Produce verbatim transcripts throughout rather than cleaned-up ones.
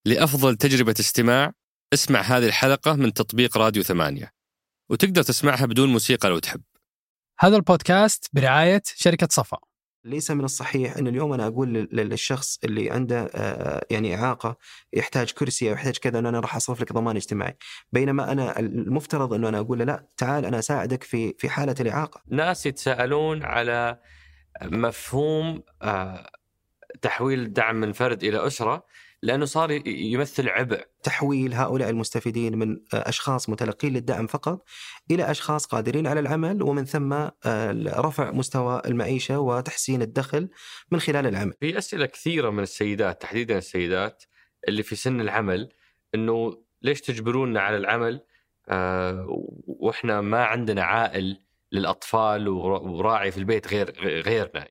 لأفضل تجربة استماع اسمع هذه الحلقة من تطبيق راديو ثمانية، وتقدر تسمعها بدون موسيقى لو تحب. هذا البودكاست برعاية شركة صفا. ليس من الصحيح أن اليوم أنا أقول للشخص اللي عنده يعني إعاقة يحتاج كرسي أو يحتاج كذا أن أنا راح أصرف لك ضمان اجتماعي، بينما أنا المفترض أنه أنا أقول له لا، تعال أنا أساعدك في في حالة الإعاقة. ناس يتساءلون على مفهوم تحويل دعم من فرد إلى أسرة، لأنه صار يمثل عبء. تحويل هؤلاء المستفيدين من أشخاص متلقين للدعم فقط إلى أشخاص قادرين على العمل، ومن ثم رفع مستوى المعيشة وتحسين الدخل من خلال العمل. في أسئلة كثيرة من السيدات، تحديدا السيدات اللي في سن العمل، إنه ليش تجبروننا على العمل آه وإحنا ما عندنا عائل للأطفال وراعي في البيت غير غيرنا.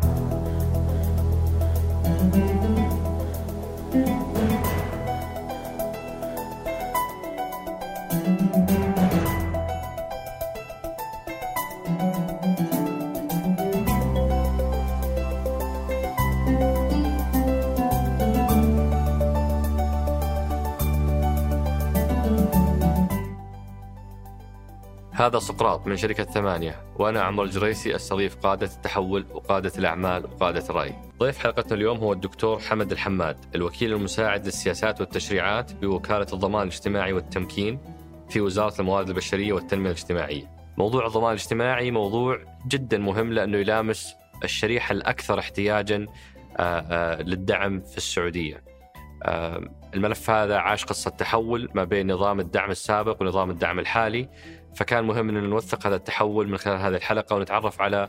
هذا سقراط من شركة ثمانية، وأنا عمر الجريسي استضيف قادة التحول وقادة الأعمال وقادة الرأي. ضيف حلقتنا اليوم هو الدكتور حمد الحماد، الوكيل المساعد للسياسات والتشريعات بوكالة الضمان الاجتماعي والتمكين في وزارة الموارد البشرية والتنمية الاجتماعية. موضوع الضمان الاجتماعي موضوع جدا مهم لأنه يلامس الشريحة الأكثر احتياجا للدعم في السعودية. الملف هذا عاش قصة تحول ما بين نظام الدعم السابق ونظام الدعم الحالي، فكان مهم أن نوثق هذا التحول من خلال هذه الحلقة ونتعرف على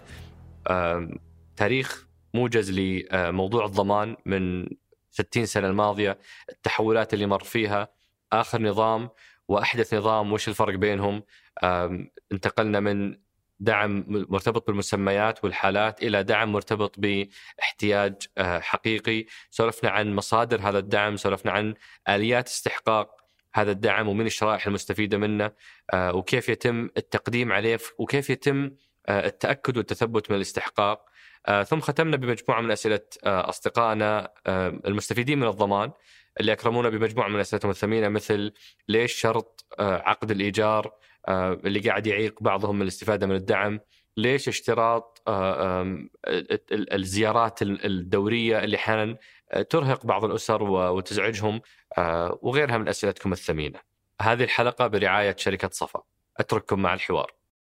تاريخ موجز لموضوع الضمان من ستين سنة الماضية، التحولات اللي مر فيها، آخر نظام وأحدث نظام وش الفرق بينهم. انتقلنا من دعم مرتبط بالمسميات والحالات إلى دعم مرتبط باحتياج حقيقي. سولفنا عن مصادر هذا الدعم، سولفنا عن آليات استحقاق هذا الدعم ومن الشرائح المستفيدة منه وكيف يتم التقديم عليه وكيف يتم التأكد والتثبت من الاستحقاق. ثم ختمنا بمجموعة من أسئلة أصدقائنا المستفيدين من الضمان اللي أكرمونا بمجموعة من أسئلتهم الثمينة، مثل ليش شرط عقد الإيجار اللي قاعد يعيق بعضهم من الاستفادة من الدعم، ليش اشتراط الزيارات الدورية اللي أحيانا ترهق بعض الأسر وتزعجهم، وغيرها من أسئلتكم الثمينة. هذه الحلقة برعاية شركة صفا. أترككم مع الحوار.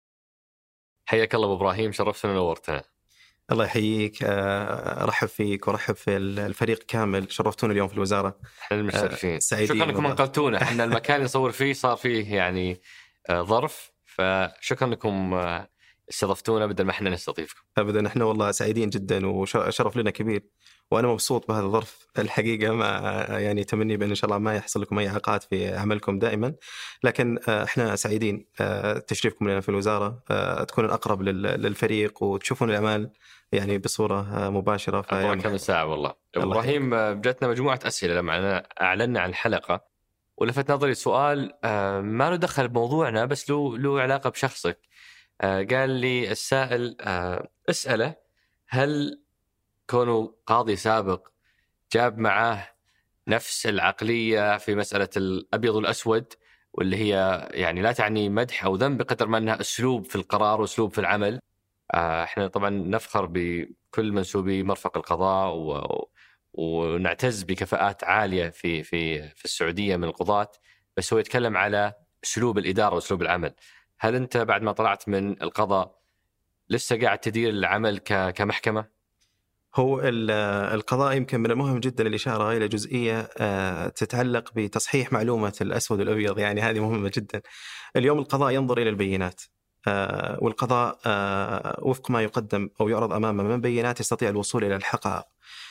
حياك الله أبو إبراهيم، شرفتنا ونورتنا. الله يحييك، أرحب فيك ورحب في الفريق كامل، شرفتونا اليوم في الوزارة. احنا المشرفين، شكرا لكم أنقذتونا. احنا المكان اللي نصور فيه صار فيه يعني ظرف، فشكرا لكم استضفتونا بدل ما احنا نستضيفكم. أبدا، احنا والله سعيدين جدا وشرف لنا كبير، وأنا مبسوط بهذا الظرف الحقيقة، مع يعني تمني بأن إن شاء الله ما يحصل لكم أي إعاقات في عملكم دائما، لكن احنا سعيدين تشريفكم لنا في الوزارة، تكون أقرب للفريق وتشوفون الأعمال يعني بصورة مباشرة. الله كم ساعة والله. إبراهيم، جاتنا مجموعة أسئلة لما أعلنا عن الحلقة، ولفت نظري سؤال ما له دخل بموضوعنا بس له له علاقة بشخصك. قال لي السائل اسأله هل كونه قاضي سابق جاب معاه نفس العقلية في مسألة الأبيض والأسود، واللي هي يعني لا تعني مدح أو ذنب بقدر ما أنها أسلوب في القرار وأسلوب في العمل. احنا طبعا نفخر بكل منسوبي مرفق القضاء و... ونعتز بكفاءات عالية في في في السعودية من القضاة، بس هو يتكلم على أسلوب الإدارة وأسلوب العمل. هل أنت بعد ما طلعت من القضاء لسه قاعد تدير العمل ك... كمحكمة؟ هو القضاء يمكن من المهم جدا الإشارة إلى جزئية تتعلق بتصحيح معلومة الأسود والأبيض، يعني هذه مهمة جدا. اليوم القضاء ينظر إلى البينات، والقضاء وفق ما يقدم أو يعرض أمامه من بينات يستطيع الوصول إلى الحقائق.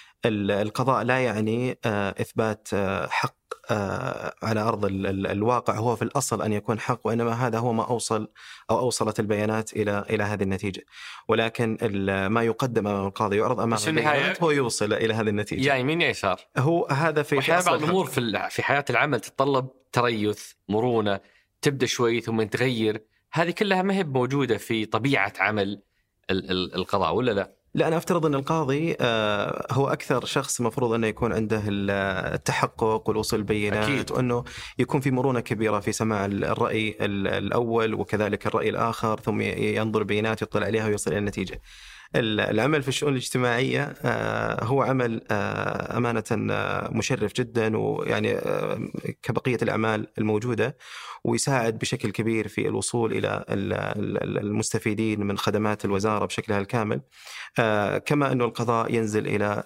القضاء لا يعني إثبات حق على أرض الواقع، هو في الأصل أن يكون حق، وإنما هذا هو ما أوصل أو أوصلت البيانات إلى إلى هذه النتيجة. ولكن ما يقدم أمام القاضي يعرض أمام البيانات هو يوصل إلى هذه النتيجة. يا يمين يا يسار، هو هذا في بعض الأمور في في حياة العمل تتطلب تريث، مرونة، تبدأ شوي ثم تغير. هذه كلها ما هي موجودة في طبيعة عمل القضاء ولا لا؟ لا، أنا أفترض أن القاضي هو أكثر شخص مفروض أنه يكون عنده التحقق والوصول البينات، أكيد. وأنه يكون في مرونة كبيرة في سماع الرأي الأول وكذلك الرأي الآخر، ثم ينظر البيانات يطلع عليها ويصل إلى النتيجة. العمل في الشؤون الاجتماعية هو عمل أمانة مشرف جدا، ويعني كبقية الأعمال الموجودة، ويساعد بشكل كبير في الوصول إلى المستفيدين من خدمات الوزارة بشكلها الكامل. كما أنه القضاء ينزل إلى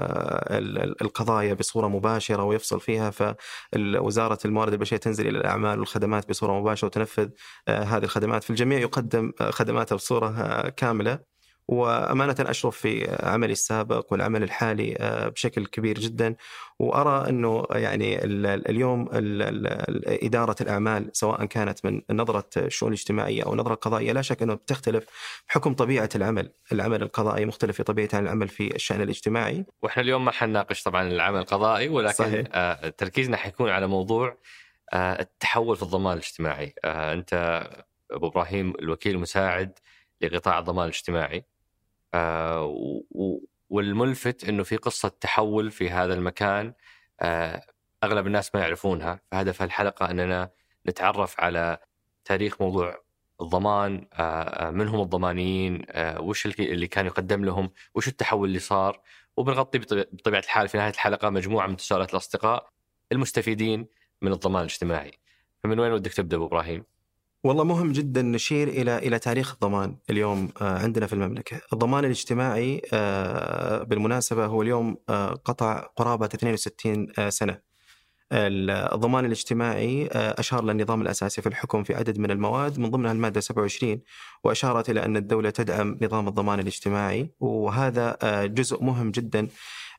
القضايا بصورة مباشرة ويفصل فيها، فالوزارة الموارد البشرية تنزل إلى الأعمال والخدمات بصورة مباشرة وتنفذ هذه الخدمات. في الجميع يقدم خدماته بصورة كاملة. وأمانة أشرف في عملي السابق والعمل الحالي بشكل كبير جدا، وأرى أنه يعني اليوم إدارة الأعمال سواء كانت من نظرة الشؤون الاجتماعية أو نظرة قضائية لا شك أنه بتختلف بحكم طبيعة العمل. العمل القضائي مختلف في طبيعة عن العمل في الشأن الاجتماعي. وإحنا اليوم ما حنناقش طبعا العمل القضائي، ولكن صحيح. آه تركيزنا حيكون على موضوع آه التحول في الضمان الاجتماعي. آه أنت أبو إبراهيم الوكيل المساعد لقطاع الضمان الاجتماعي، آه والملفت أنه في قصة تحول في هذا المكان آه أغلب الناس ما يعرفونها. فهدف الحلقة أننا نتعرف على تاريخ موضوع الضمان، آه من هم الضمانيين، آه وش اللي كان يقدم لهم، وش التحول اللي صار، وبنغطي بطبيعة الحال في نهاية الحلقة مجموعة من تساؤلات الأصدقاء المستفيدين من الضمان الاجتماعي. فمن وين ودك تبدأ أبو إبراهيم؟ والله مهم جدا نشير إلى إلى تاريخ الضمان اليوم عندنا في المملكة. الضمان الاجتماعي بالمناسبة هو اليوم قطع قرابة اثنين وستين سنة. الضمان الاجتماعي أشار للنظام الأساسي في الحكم في عدد من المواد، من ضمنها المادة سبعة وعشرين، وأشارت إلى أن الدولة تدعم نظام الضمان الاجتماعي، وهذا جزء مهم جدا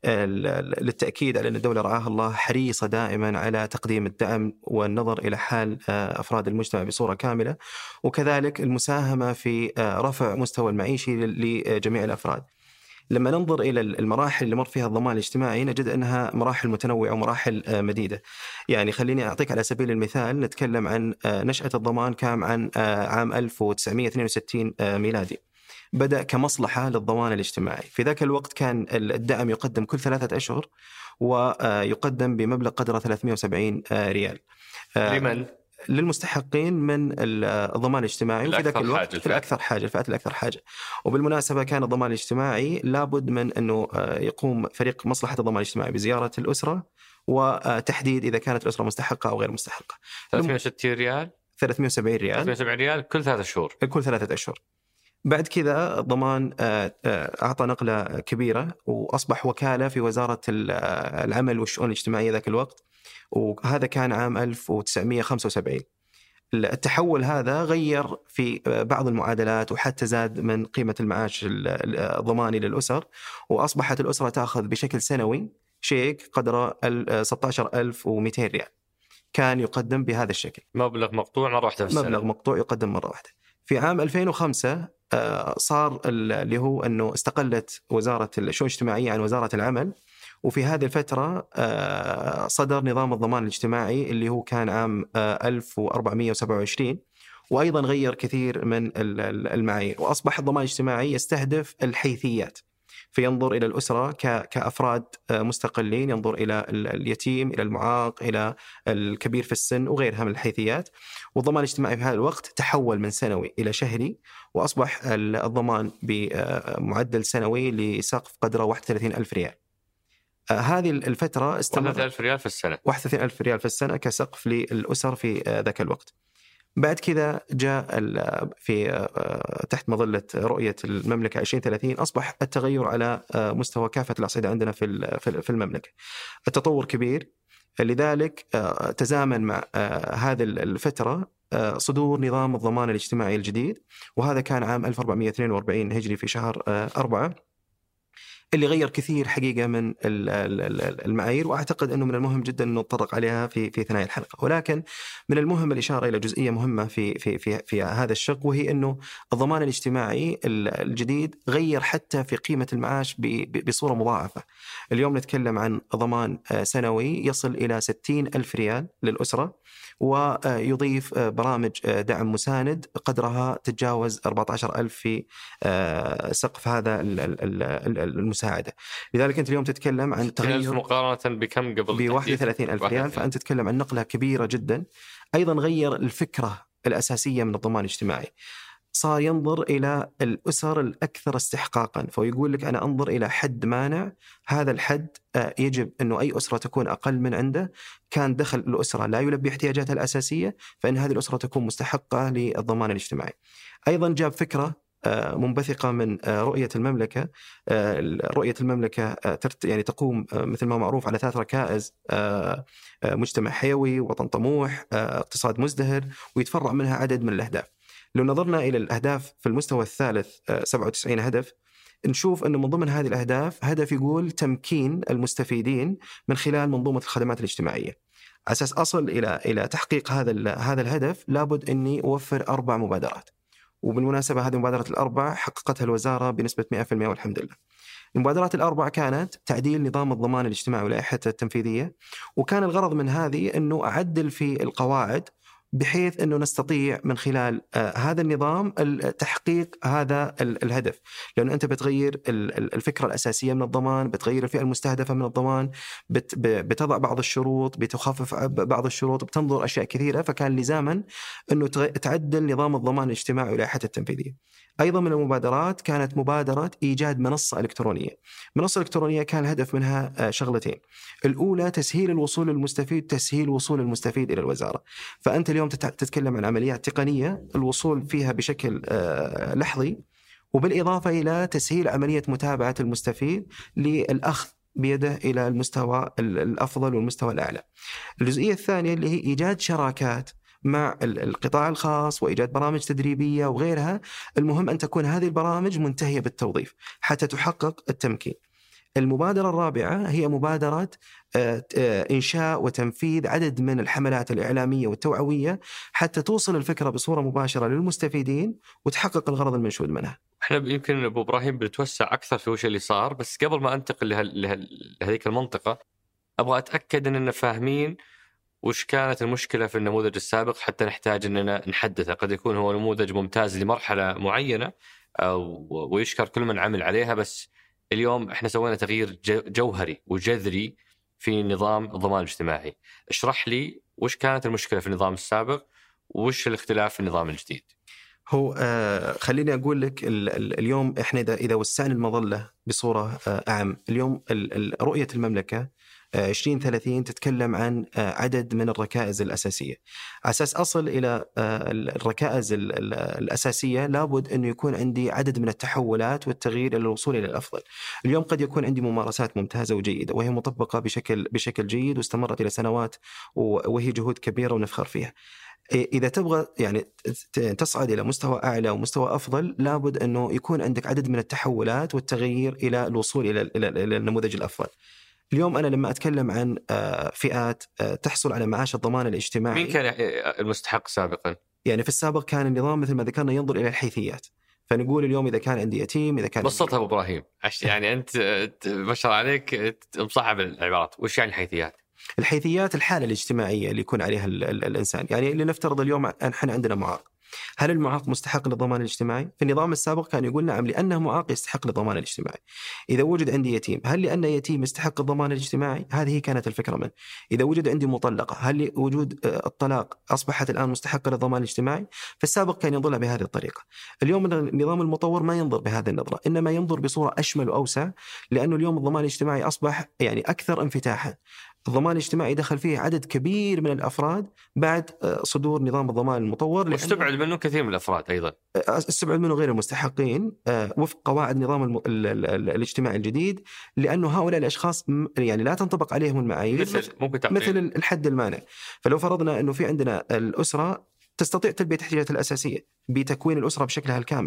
للتأكيد على أن الدولة رعاها الله حريصة دائما على تقديم الدعم والنظر إلى حال أفراد المجتمع بصورة كاملة، وكذلك المساهمة في رفع مستوى المعيشي لجميع الأفراد. لما ننظر إلى المراحل اللي مر فيها الضمان الاجتماعي نجد أنها مراحل متنوعة ومراحل مديدة. يعني خليني أعطيك على سبيل المثال، نتكلم عن نشأة الضمان كان عن عام ألف وتسعمائة واثنين وستين ميلادي. بدأ كمصلحة للضمان الاجتماعي. في ذاك الوقت كان الدعم يقدم كل ثلاثة أشهر، ويقدم بمبلغ قدره ثلاثمائة وسبعين ريال. لمن؟ للمستحقين من الضمان الاجتماعي في ذاك الوقت، في الأكثر حاجة، الفئات الأكثر حاجة. وبالمناسبة كان الضمان الاجتماعي لابد من أنه يقوم فريق مصلحة الضمان الاجتماعي بزيارة الأسرة وتحديد إذا كانت الأسرة مستحقة أو غير مستحقة. ثلاثمائة وستين ريال، ثلاثمائة وسبعين ريال، ثلاثمائة وسبعين ريال كل ثلاثة شهور، كل ثلاثة أشهر. بعد كذا الضمان أعطى نقلة كبيرة وأصبح وكالة في وزارة العمل والشؤون الاجتماعية ذاك الوقت، وهذا كان عام ألف وتسعمائة وخمسة وسبعين. التحول هذا غير في بعض المعادلات وحتى زاد من قيمة المعاش الضماني للأسر، وأصبحت الأسرة تأخذ بشكل سنوي شيك قدر ستة عشر ألف ومئتين ريال كان يقدم بهذا الشكل. مبلغ مقطوع مرة واحدة في السنة. مبلغ مقطوع يقدم مرة واحدة. في عام ألفين وخمسة صار اللي هو أنه استقلت وزارة الشؤون الاجتماعية عن وزارة العمل، وفي هذه الفترة صدر نظام الضمان الاجتماعي اللي هو كان عام ألف وأربعمائة وسبعة وعشرين، وأيضا غير كثير من المعايير، وأصبح الضمان الاجتماعي يستهدف الحيثيات، فينظر إلى الأسرة كأفراد مستقلين، ينظر إلى اليتيم، إلى المعاق، إلى الكبير في السن وغيرها من الحيثيات. والضمان الاجتماعي في هذا الوقت تحول من سنوي إلى شهري، وأصبح الضمان بمعدل سنوي لسقف قدره واحد وثلاثين ألف ريال. هذه الفترة استمرت واحد وثلاثين ألف ريال في السنة، واحد وثلاثين ألف ريال في السنة كسقف للأسر في ذاك الوقت. بعد كذا جاء في تحت مظلة رؤية المملكة عشرين ثلاثين أصبح التغير على مستوى كافة الأصعدة عندنا في في المملكة. التطور كبير، لذلك تزامن مع هذه الفترة صدور نظام الضمان الاجتماعي الجديد، وهذا كان عام ألف وأربعمائة واثنين وأربعين هجري في شهر أربعة. اللي غير كثير حقيقة من المعايير، وأعتقد أنه من المهم جدا أن نتطرق عليها في في ثنايا الحلقة. ولكن من المهم الإشارة إلى جزئية مهمة في في في في هذا الشق، وهي أنه الضمان الاجتماعي الجديد غير حتى في قيمة المعاش بصورة مضاعفة. اليوم نتكلم عن ضمان سنوي يصل إلى ستين ألف ريال للأسرة، ويضيف برامج دعم مساند قدرها تتجاوز أربعة عشر ألف في سقف هذا المساعدة. لذلك أنت اليوم تتكلم عن تغيير مقارنة بكم قبل ب واحد وثلاثين ألف ريال، فأنت تتكلم عن نقلة كبيرة جدا. أيضا غير الفكرة الأساسية من الضمان الاجتماعي، صار ينظر إلى الأسر الأكثر استحقاقا، فيقول لك أنا أنظر إلى حد مانع، هذا الحد يجب أنه أي أسرة تكون أقل من عنده كان دخل الأسرة لا يلبي احتياجاتها الأساسية، فإن هذه الأسرة تكون مستحقة للضمان الاجتماعي. أيضا جاب فكرة منبثقة من رؤية المملكة. رؤية المملكة يعني تقوم مثل ما معروف على ثلاث ركائز: مجتمع حيوي، وطن طموح، اقتصاد مزدهر، ويتفرع منها عدد من الأهداف. لو نظرنا إلى الأهداف في المستوى الثالث سبعة وتسعين هدف، نشوف أنه من ضمن هذه الأهداف هدف يقول تمكين المستفيدين من خلال منظومة الخدمات الاجتماعية. أساس أصل إلى إلى تحقيق هذا هذا الهدف لابد أني أوفر أربع مبادرات، وبالمناسبة هذه المبادرات الأربع حققتها الوزارة بنسبة مئة بالمئة والحمد لله. المبادرات الأربع كانت تعديل نظام الضمان الاجتماعي ولائحته التنفيذية، وكان الغرض من هذه أنه أعدل في القواعد بحيث أنه نستطيع من خلال آه هذا النظام تحقيق هذا الهدف. لأنه أنت بتغير الفكرة الأساسية من الضمان، بتغير الفئة المستهدفة من الضمان، بت بتضع بعض الشروط، بتخفف بعض الشروط، بتنظر أشياء كثيرة، فكان لزاما أنه تعدل نظام الضمان الاجتماعي ولائحته التنفيذية. أيضا من المبادرات كانت مبادرة إيجاد منصة إلكترونية. منصة إلكترونية كان الهدف منها شغلتين: الأولى تسهيل الوصول للمستفيد، تسهيل وصول المستفيد إلى الوزارة. فأنت اليوم تتكلم عن عمليات تقنية الوصول فيها بشكل لحظي، وبالإضافة إلى تسهيل عملية متابعة المستفيد للأخذ بيده إلى المستوى الأفضل والمستوى الأعلى. الجزئية الثانية اللي هي إيجاد شراكات مع القطاع الخاص وإيجاد برامج تدريبية وغيرها. المهم أن تكون هذه البرامج منتهية بالتوظيف حتى تحقق التمكين. المبادرة الرابعة هي مبادرة إنشاء وتنفيذ عدد من الحملات الإعلامية والتوعوية حتى توصل الفكرة بصورة مباشرة للمستفيدين وتحقق الغرض المنشود منها. احنا يمكن أبو إبراهيم بنتوسع أكثر في وش اللي صار، بس قبل ما أنتقل لهذيك المنطقة أبغى أتأكد أننا فاهمين وش كانت المشكلة في النموذج السابق حتى نحتاج أننا نحدثه. قد يكون هو نموذج ممتاز لمرحلة معينة ويشكر كل من عمل عليها، بس اليوم احنا سوينا تغيير جوهري وجذري في نظام الضمان الاجتماعي. اشرح لي وش كانت المشكلة في النظام السابق وش الاختلاف في النظام الجديد. هو آه خليني أقول لك ال ال اليوم إحنا إذا إذا وسعنا المظلة بصورة آه أعم، اليوم ال ال رؤية المملكة عشرين ثلاثين تتكلم عن عدد من الركائز الأساسية. أساس أصل إلى الركائز الأساسية لابد أنه يكون عندي عدد من التحولات والتغيير إلى الوصول إلى الأفضل. اليوم قد يكون عندي ممارسات ممتازة وجيدة وهي مطبقة بشكل بشكل جيد واستمرت إلى سنوات وهي جهود كبيرة ونفخر فيها. إذا تبغى يعني تصعد إلى مستوى أعلى ومستوى أفضل لابد أنه يكون عندك عدد من التحولات والتغيير إلى الوصول إلى إلى النموذج الأفضل. اليوم أنا لما أتكلم عن فئات تحصل على معاش الضمان الاجتماعي، مين كان المستحق سابقا؟ يعني في السابق كان النظام مثل ما ذكرنا ينظر إلى الحيثيات، فنقول اليوم إذا كان عندي يتيم، إذا كان بسطها أبو إبراهيم يعني أنت بشر عليك مصعب العبارات. وش يعني الحيثيات؟ الحيثيات الحالة الاجتماعية اللي يكون عليها الإنسان. يعني لنفترض اليوم نحن عندنا معاق، هل المعاق مستحق للضمان الاجتماعي؟ في النظام السابق كان يقول نعم لأنه معاق يستحق للضمان الاجتماعي. إذا وجد عندي يتيم، هل لأن يتيم يستحق الضمان الاجتماعي؟ هذه كانت الفكرة منه. إذا وجد عندي مطلقة، هل وجود الطلاق أصبحت الآن مستحقة للضمان الاجتماعي؟ في السابق كان ينظر بهذه الطريقة. اليوم النظام المطور ما ينظر بهذه النظرة، إنما ينظر بصورة أشمل وأوسع، لأنه اليوم الضمان الاجتماعي أصبح يعني أكثر انفتاحا. الضمان الاجتماعي دخل فيه عدد كبير من الأفراد بعد صدور نظام الضمان المطور، واستبعد منه كثير من الأفراد أيضا، استبعد منه غير المستحقين وفق قواعد نظام الاجتماعي الجديد، لأنه هؤلاء الأشخاص يعني لا تنطبق عليهم المعايير مثل, مثل الحد المانع. فلو فرضنا أنه في عندنا الأسرة تستطيع تلبية احتياجاتها الأساسية بتكوين الأسرة بشكلها الكامل،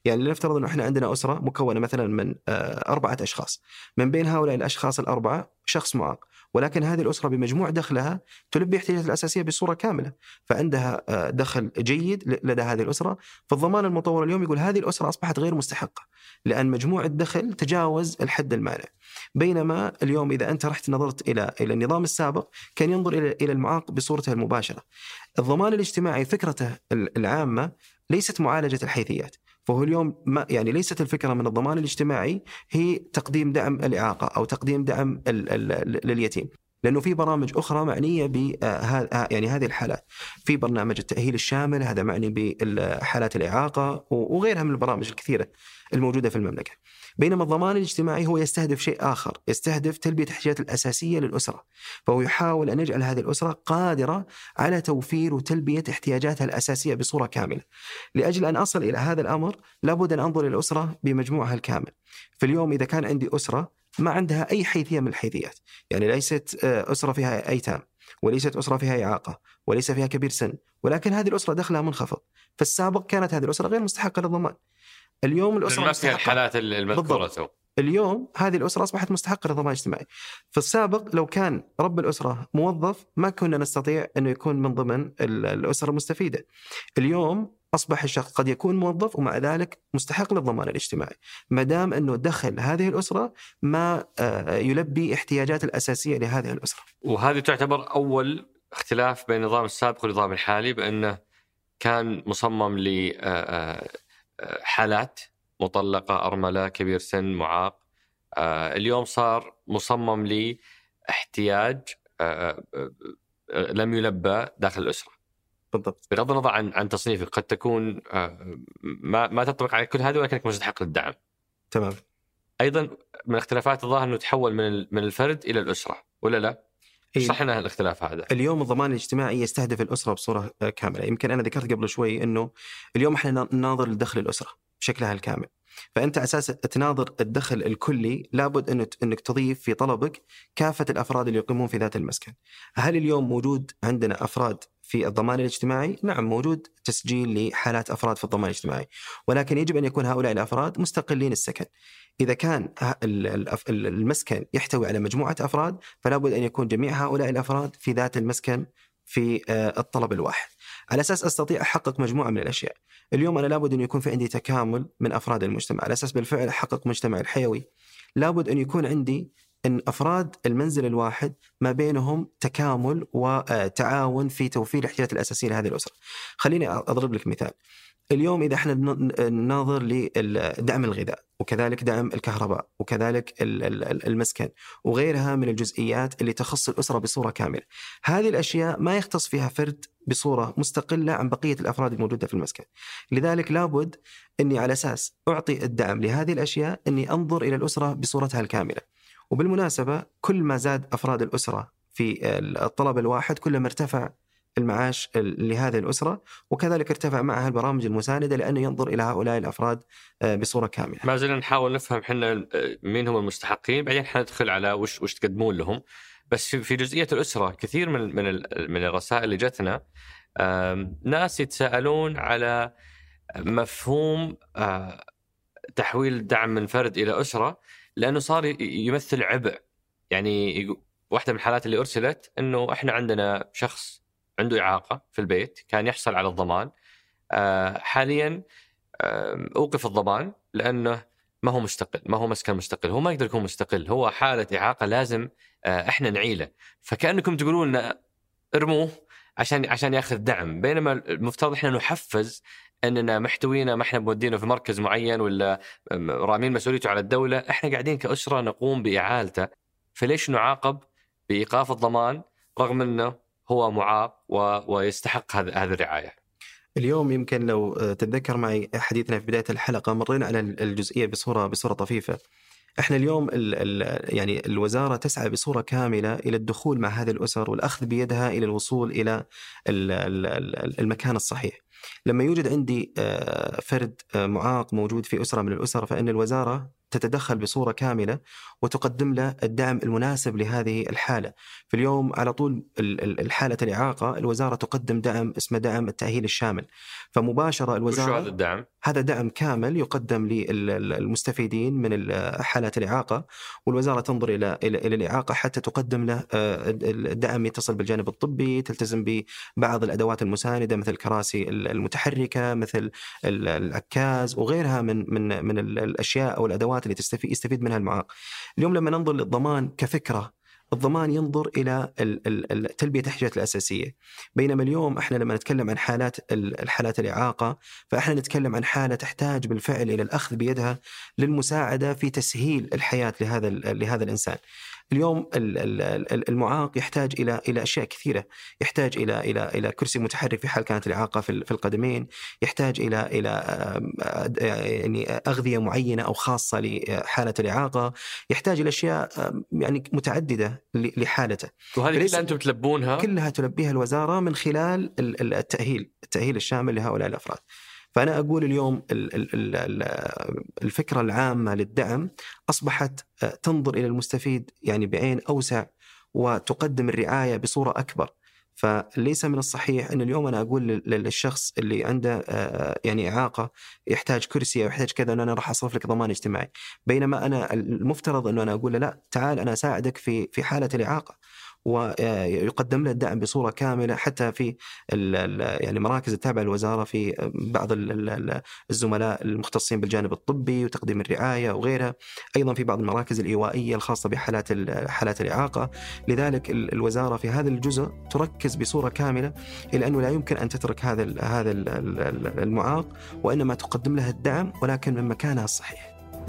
يعني لنفترض أنه إحنا عندنا أسرة مكونة مثلا من أربعة أشخاص، من بين هؤلاء الأشخاص الأربعة شخص معاق، ولكن هذه الأسرة بمجموع دخلها تلبي احتياجاتها الأساسية بصورة كاملة، فعندها دخل جيد لدى هذه الأسرة. فالضمان المطور اليوم يقول هذه الأسرة أصبحت غير مستحقة لأن مجموع الدخل تجاوز الحد المانع. بينما اليوم إذا أنت رحت نظرت إلى إلى النظام السابق كان ينظر إلى إلى المعاق بصورته المباشرة. الضمان الاجتماعي فكرته العامة ليست معالجة الحيثيات، فهو اليوم ما يعني ليست الفكرة من الضمان الاجتماعي هي تقديم دعم الإعاقة أو تقديم دعم لليتيم، لأنه في برامج أخرى معنية ب يعني هذه الحالات. في برنامج التأهيل الشامل هذا معني بحالات الإعاقة وغيرها من البرامج الكثيرة الموجودة في المملكة. بينما الضمان الاجتماعي هو يستهدف شيء آخر، يستهدف تلبية الاحتياجات الأساسية للأسرة، فهو يحاول أن يجعل هذه الأسرة قادرة على توفير وتلبية احتياجاتها الأساسية بصورة كاملة. لأجل أن أصل إلى هذا الأمر لابد أن أنظر إلى الأسرة بمجموعها الكامل. في اليوم إذا كان عندي أسرة ما عندها أي حيثية من الحيثيات، يعني ليست أسرة فيها أيتام وليست أسرة فيها إعاقة وليس فيها كبير سن، ولكن هذه الأسرة دخلها منخفض، في السابق كانت هذه الأسرة غير مستحقة للضمان. اليوم الأسرة ما فيها الحالات المذكورة. اليوم هذه الأسرة أصبحت مستحقة للضمان الاجتماعي. في السابق لو كان رب الأسرة موظف ما كنا نستطيع أنه يكون من ضمن الأسرة المستفيدة. اليوم أصبح الشخص قد يكون موظف ومع ذلك مستحق للضمان الاجتماعي ما دام أنه دخل هذه الأسرة ما يلبي احتياجات الأساسية لهذه الأسرة. وهذه تعتبر أول اختلاف بين النظام السابق والنظام الحالي، بأنه كان مصمم لحالات مطلقة، أرملة، كبير سن، معاق. اليوم صار مصمم لاحتياج لم يلبى داخل الأسرة. بالضبط. بغض النظر عن عن تصنيفك، قد تكون ما ما تطبق على كل هذا ولكنك مستحق للدعم. تمام. أيضا من الاختلافات الظاهر أنه تحول من من الفرد إلى الأسرة ولا لا؟ صح لنا الاختلاف هذا. اليوم الضمان الاجتماعي يستهدف الأسرة بصورة كاملة. يمكن أنا ذكرت قبل شوي أنه اليوم إحنا نناظر لدخل الأسرة بشكلها الكامل، فأنت أساس تناظر الدخل الكلي لابد أنك أنك تضيف في طلبك كافة الأفراد اللي يقيمون في ذات المسكن. هل اليوم موجود عندنا أفراد في الضمان الاجتماعي؟ نعم، موجود تسجيل لحالات أفراد في الضمان الاجتماعي، ولكن يجب أن يكون هؤلاء الأفراد مستقلين السكن. إذا كان المسكن يحتوي على مجموعة أفراد فلا بد أن يكون جميع هؤلاء الأفراد في ذات المسكن في الطلب الواحد، على أساس أستطيع أحقق مجموعة من الأشياء. اليوم أنا لابد أن يكون في عندي تكامل من أفراد المجتمع، على أساس بالفعل أحقق مجتمع الحيوي لابد أن يكون عندي أن أفراد المنزل الواحد ما بينهم تكامل وتعاون في توفير الاحتياجات الأساسية لهذه الأسرة. خليني أضرب لك مثال. اليوم إذا احنا نناظر لدعم الغذاء وكذلك دعم الكهرباء وكذلك المسكن وغيرها من الجزئيات اللي تخص الأسرة بصورة كاملة، هذه الأشياء ما يختص فيها فرد بصورة مستقلة عن بقية الأفراد الموجودة في المسكن. لذلك لابد أني على أساس أعطي الدعم لهذه الأشياء أني أنظر إلى الأسرة بصورتها الكاملة. وبالمناسبة كل ما زاد أفراد الأسرة في الطلب الواحد كل ما ارتفع المعاش لهذه الأسرة، وكذلك ارتفع معها البرامج المساندة لأنه ينظر إلى هؤلاء الأفراد بصورة كاملة. ما زلنا نحاول نفهم حنا مين هم المستحقين، بعدين حندخل على وش وش تقدمون لهم. بس في جزئية الأسرة كثير من من من الرسائل اللي جتنا ناس يتساءلون على مفهوم تحويل دعم من فرد إلى أسرة، لأنه صار يمثل عبء. يعني واحدة من الحالات اللي أرسلت إنه إحنا عندنا شخص عنده إعاقة في البيت كان يحصل على الضمان، حاليا أوقف الضمان لأنه ما هو مستقل، ما هو مسكن مستقل، هو ما يقدر يكون مستقل، هو حالة إعاقة لازم إحنا نعيله. فكأنكم تقولون لنا ارموه عشان عشان يأخذ دعم، بينما المفترض إحنا نحفز أننا محتوينا، ما إحنا مودينه في مركز معين ولا رامين مسؤوليته على الدولة، إحنا قاعدين كأسرة نقوم بإعالته. فليش نعاقب بإيقاف الضمان رغم أنه هو معاق ويستحق هذه هذه الرعاية؟ اليوم يمكن لو تتذكر معي حديثنا في بداية الحلقة مرينا على الجزئية بصورة بصورة طفيفة. احنا اليوم ال ال يعني الوزارة تسعى بصورة كاملة إلى الدخول مع هذه الأسر والأخذ بيدها إلى الوصول إلى ال ال المكان الصحيح. لما يوجد عندي فرد معاق موجود في أسرة من الأسر فإن الوزارة تتدخل بصورة كاملة وتقدم له الدعم المناسب لهذه الحالة. في اليوم على طول الحالة الإعاقة الوزارة تقدم دعم اسمه دعم التأهيل الشامل، فمباشرة الوزارة هذا الدعم هذا دعم كامل يقدم للمستفيدين من حالات الإعاقة، والوزارة تنظر إلى إلى الإعاقة حتى تقدم له الدعم يتصل بالجانب الطبي، تلتزم ببعض الأدوات المساندة مثل الكراسي المتحركة، مثل العكاز وغيرها من من من الأشياء أو الأدوات اللي تستفيد يستفيد منها المعاق. اليوم لما ننظر للضمان كفكرة، الضمان ينظر إلى تلبية الاحتياجات الأساسية، بينما اليوم احنا لما نتكلم عن حالات الحالات الإعاقة فاحنا نتكلم عن حالة تحتاج بالفعل إلى الأخذ بيدها للمساعدة في تسهيل الحياة لهذا لهذا الإنسان. اليوم المعاق يحتاج إلى إلى أشياء كثيرة، يحتاج إلى إلى إلى كرسي متحرك في حال كانت الإعاقة في القدمين، يحتاج إلى إلى يعني أغذية معينة أو خاصة لحالة الإعاقة، يحتاج إلى أشياء يعني متعددة لحالته. وهذه كلها أنتم تلبونها؟ كلها تلبيها الوزارة من خلال التأهيل التأهيل الشامل لهؤلاء الأفراد. فأنا أقول اليوم الفكرة العامة للدعم أصبحت تنظر إلى المستفيد يعني بعين أوسع وتقدم الرعاية بصورة أكبر. فليس من الصحيح أن اليوم أنا أقول للشخص اللي عنده يعني إعاقة يحتاج كرسي أو يحتاج كذا أن أنا راح أصرف لك ضمان اجتماعي، بينما أنا المفترض أنه أنا أقول له لا، تعال أنا أساعدك في في حالة الإعاقة، ويقدم له الدعم بصورة كاملة. حتى في يعني مراكز التابعة للوزارة في بعض الزملاء المختصين بالجانب الطبي وتقديم الرعاية وغيرها، أيضا في بعض المراكز الإيوائية الخاصة بحالات حالات الإعاقة. لذلك الوزارة في هذا الجزء تركز بصورة كاملة إلى أنه لا يمكن أن تترك هذا هذا المعاق، وإنما تقدم له الدعم ولكن من مكانها الصحيح.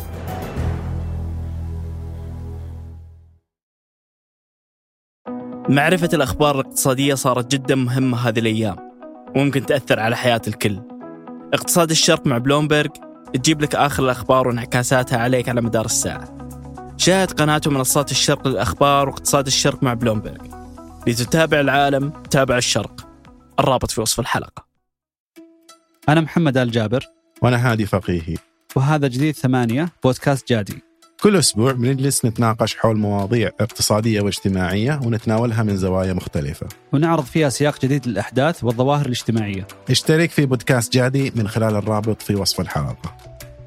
معرفة الأخبار الاقتصادية صارت جدا مهمة هذه الأيام، وممكن تأثر على حياة الكل. اقتصاد الشرق مع بلومبرج تجيب لك آخر الأخبار وانعكاساتها عليك على مدار الساعة. شاهد قناة منصات الشرق للأخبار واقتصاد الشرق مع بلومبرج لتتابع العالم، تابع الشرق. الرابط في وصف الحلقة. أنا محمد آل جابر، وأنا هادي فقيهي، وهذا جديد ثمانية بودكاست جادي. كل أسبوع بنجلس نتناقش حول مواضيع اقتصادية واجتماعية ونتناولها من زوايا مختلفة، ونعرض فيها سياق جديد للأحداث والظواهر الاجتماعية. اشترك في بودكاست جادي من خلال الرابط في وصف الحلقة.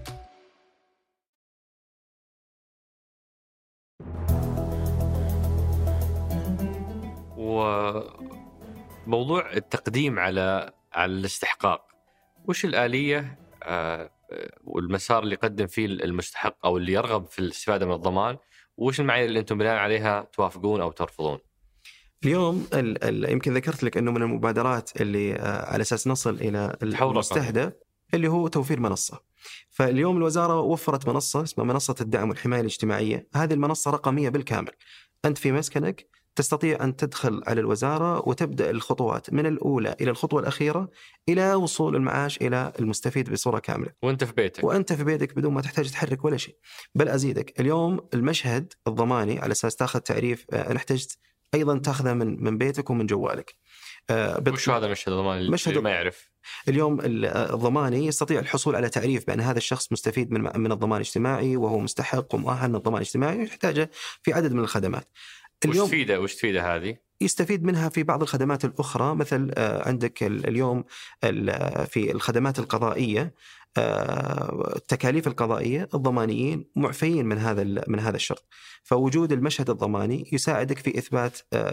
وموضوع التقديم على على الاستحقاق، وش الآلية آه والمسار اللي يقدم فيه المستحق أو اللي يرغب في الاستفادة من الضمان، وش المعايير اللي أنتم بناء عليها توافقون أو ترفضون؟ اليوم ال ال يمكن ذكرت لك أنه من المبادرات اللي على أساس نصل إلى المستهدف اللي هو توفير منصة. فاليوم الوزارة وفرت منصة اسمها منصة الدعم والحماية الاجتماعية. هذه المنصة رقمية بالكامل، أنت في مسكنك تستطيع أن تدخل على الوزارة وتبدأ الخطوات من الأولى إلى الخطوة الأخيرة إلى وصول المعاش إلى المستفيد بصورة كاملة، وأنت في بيتك وأنت في بيتك بدون ما تحتاج تحرك ولا شيء. بل أزيدك، اليوم المشهد الضماني على أساس تأخذ تعريف أنا احتجت أيضا تأخذه من من بيتك ومن جوالك. وش هذا المشهد الضماني اللي ما يعرف؟ اليوم الضماني يستطيع الحصول على تعريف بأن هذا الشخص مستفيد من من الضمان الاجتماعي وهو مستحق ومؤهل للضمان الاجتماعي ويحتاجه في عدد من الخدمات. وش تفيده وش تفيده هذه؟ يستفيد منها في بعض الخدمات الأخرى، مثل عندك اليوم في الخدمات القضائية، التكاليف القضائية الضمانيين معفيين من هذا من هذا الشرط. فوجود المشهد الضماني يساعدك في إثبات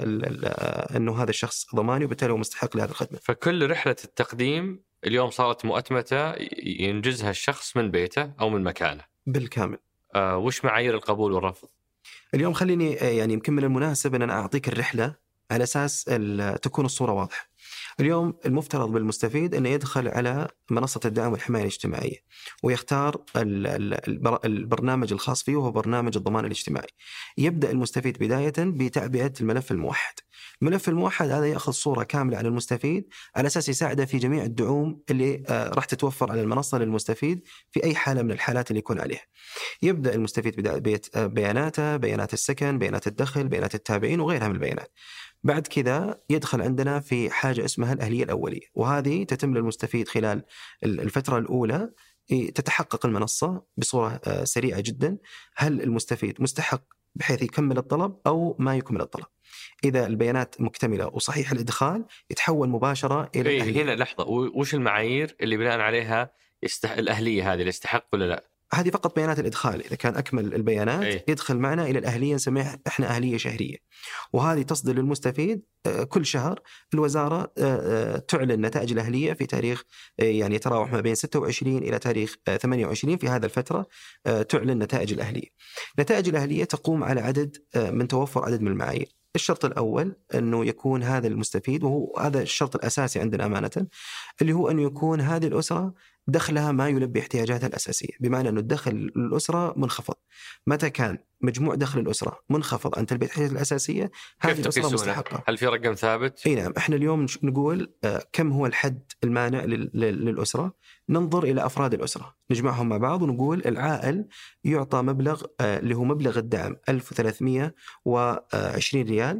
أنه هذا الشخص ضماني وبالتالي هو مستحق لهذه الخدمة. فكل رحلة التقديم اليوم صارت مؤتمتة ينجزها الشخص من بيته أو من مكانه بالكامل. أه وش معايير القبول والرفض؟ اليوم خليني يعني يمكن من المناسب أن أنا أعطيك الرحلة على أساس تكون الصورة واضحة. اليوم المفترض بالمستفيد أنه يدخل على منصة الدعم والحماية الاجتماعية ويختار البرنامج الخاص فيه وهو برنامج الضمان الاجتماعي. يبدأ المستفيد بداية بتعبئة الملف الموحد. الملف الموحد هذا يأخذ صورة كاملة عن المستفيد على أساس يساعده في جميع الدعوم اللي راح تتوفر على المنصة للمستفيد في أي حالة من الحالات اللي يكون عليها. يبدأ المستفيد ببياناته، بيانات السكن، بيانات الدخل، بيانات التابعين وغيرها من البيانات. بعد كذا يدخل عندنا في حاجة اسمها الأهلية الأولية، وهذه تتم للمستفيد خلال الفترة الأولى. تتحقق المنصة بصورة سريعة جدا هل المستفيد مستحق بحيث يكمل الطلب أو ما يكمل الطلب. إذا البيانات مكتملة وصحيح الإدخال يتحول مباشرة إلى إيه هنا لحظة، وش المعايير اللي بناء عليها يستح... الأهلية هذه اللي يستحق ولا لا؟ هذه فقط بيانات الإدخال. إذا كان أكمل البيانات أيه. يدخل معنا إلى الأهلية، نسميها إحنا أهلية شهرية، وهذه تصدر للمستفيد كل شهر. الوزارة تعلن نتائج الأهلية في تاريخ يعني يتراوح ما بين ستة وعشرين إلى تاريخ ثمانية وعشرين. في هذا الفترة تعلن نتائج الأهلية. نتائج الأهلية تقوم على عدد من توفر عدد من المعايير. الشرط الأول أنه يكون هذا المستفيد، وهو هذا الشرط الأساسي عندنا أمانة، اللي هو أن يكون هذه الأسرة دخلها ما يلبي احتياجاتها الأساسية، بمعنى أنه دخل الأسرة منخفض. متى كان مجموع دخل الأسرة منخفض عن تلبية احتياجاتها الأساسية، هذه الأسرة مستحقة. هل في رقم ثابت؟ اي نعم. احنا اليوم نقول كم هو الحد المانع للأسرة، ننظر إلى أفراد الأسرة نجمعهم مع بعض ونقول العائل يعطى مبلغ اللي هو مبلغ الدعم ألف وثلاثمئة وعشرين ريال،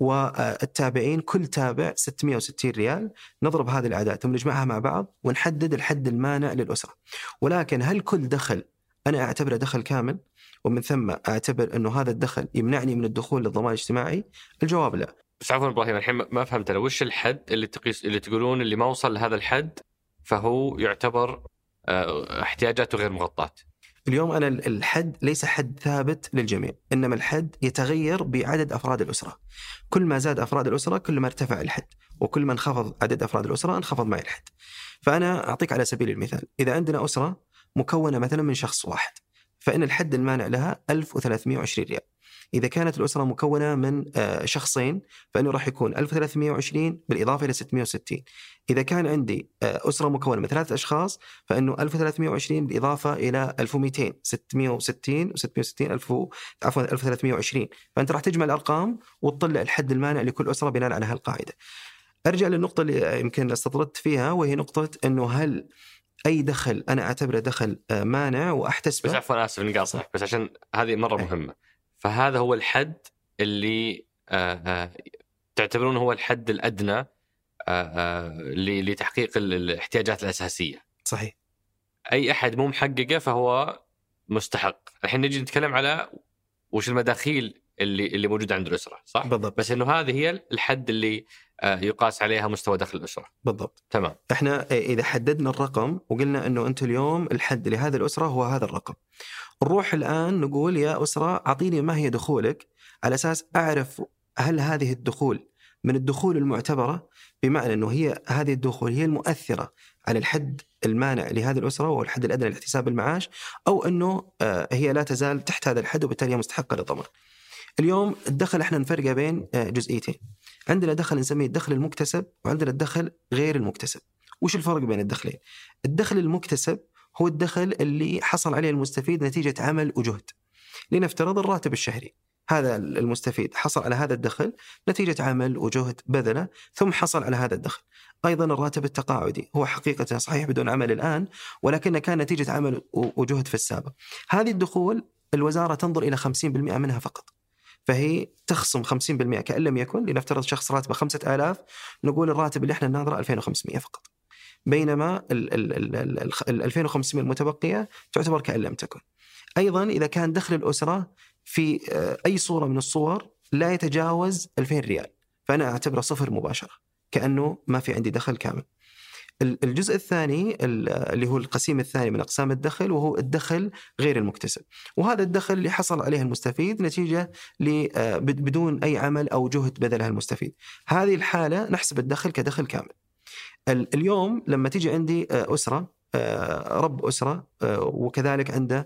والتابعين كل تابع ستمئة وستين ريال. نضرب هذه الأعداد ثم نجمعها مع بعض ونحدد الحد المانع للأسرة. ولكن هل كل دخل أنا أعتبره دخل كامل ومن ثم أعتبر أنه هذا الدخل يمنعني من الدخول للضمان الاجتماعي؟ الجواب لا. بس عفوا إبراهيم، الحين ما فهمت أنا وش الحد اللي تقيس اللي تقولون اللي ما وصل لهذا الحد فهو يعتبر احتياجاته غير مغطاة؟ اليوم أنا الحد ليس حد ثابت للجميع، إنما الحد يتغير بعدد أفراد الأسرة. كل ما زاد أفراد الأسرة كل ما ارتفع الحد، وكل ما انخفض عدد أفراد الأسرة انخفض معي الحد. فأنا أعطيك على سبيل المثال، إذا عندنا أسرة مكونة مثلا من شخص واحد، فإن الحد المانع لها ألف وثلاثمئة وعشرين ريال. إذا كانت الأسرة مكونة من شخصين فإنه راح يكون ألف وثلاثمئة وعشرين بالإضافة إلى ستمئة وستين. إذا كان عندي أسرة مكونة من ثلاثة أشخاص فإنه ألف وثلاثمئة وعشرين بالإضافة إلى ألف ومئتين، ستمئة وستين وستمئة وستين ألف، عفوا ألف وثلاثمئة وعشرين. فأنت راح تجمع الأرقام وتطلع الحد المانع لكل أسرة بناء على هالقاعدة. أرجع للنقطة اللي يمكن استطردت فيها، وهي نقطة إنه هل أي دخل أنا أعتبره دخل مانع وأحتسبه. بس عفوا آسف نقاطعك، بس عشان هذه مرة مهمة. فهذا هو الحد اللي آآ آآ تعتبرونه هو الحد الأدنى لتحقيق الاحتياجات الأساسية. صحيح. أي أحد مو محققه فهو مستحق. الحين نجي نتكلم على وش المداخيل اللي اللي موجودة عند الأسرة، صح؟ بالضبط. بس إنه هذه هي الحد اللي يقاس عليها مستوى دخل الأسرة. بالضبط. تمام. إحنا إذا حددنا الرقم وقلنا إنه أنت اليوم الحد لهذه الأسرة هو هذا الرقم، نروح الآن نقول يا أسرة أعطيني ما هي دخولك، على أساس أعرف هل هذه الدخول من الدخول المعتبرة، بمعنى أنه هي هذه الدخول هي المؤثرة على الحد المانع لهذه الأسرة وهو الحد الأدنى لاحتساب المعاش، أو أنه هي لا تزال تحت هذا الحد وبالتالي مستحقة للضمان. اليوم الدخل احنا نفرقه بين جزئيتين، عندنا دخل نسميه الدخل المكتسب وعندنا الدخل غير المكتسب. وش الفرق بين الدخلين؟ الدخل المكتسب هو الدخل اللي حصل عليه المستفيد نتيجة عمل وجهد. لنفترض الراتب الشهري، هذا المستفيد حصل على هذا الدخل نتيجة عمل وجهد بذله ثم حصل على هذا الدخل. أيضا الراتب التقاعدي هو حقيقة صحيح بدون عمل الآن، ولكن كان نتيجة عمل وجهد في السابق. هذه الدخول الوزارة تنظر إلى خمسين بالمئة منها فقط، فهي تخصم خمسين بالمئة كأن لم يكن. لنفترض شخص راتبه خمسة آلاف، نقول الراتب اللي احنا ناظره ألفين وخمسمئة فقط، بينما ال ال ال ال ال ألفين وخمسمئة المتبقية تعتبر كأن لم تكن. أيضا إذا كان دخل الأسرة في أي صورة من الصور لا يتجاوز ألفين ريال، فأنا أعتبره صفر مباشرة، كأنه ما في عندي دخل كامل. الجزء الثاني اللي هو القسيم الثاني من أقسام الدخل وهو الدخل غير المكتسب، وهذا الدخل اللي حصل عليه المستفيد نتيجة بدون أي عمل أو جهد بذلها المستفيد. هذه الحالة نحسب الدخل كدخل كامل. اليوم لما تيجي عندي أسرة، رب أسرة وكذلك عنده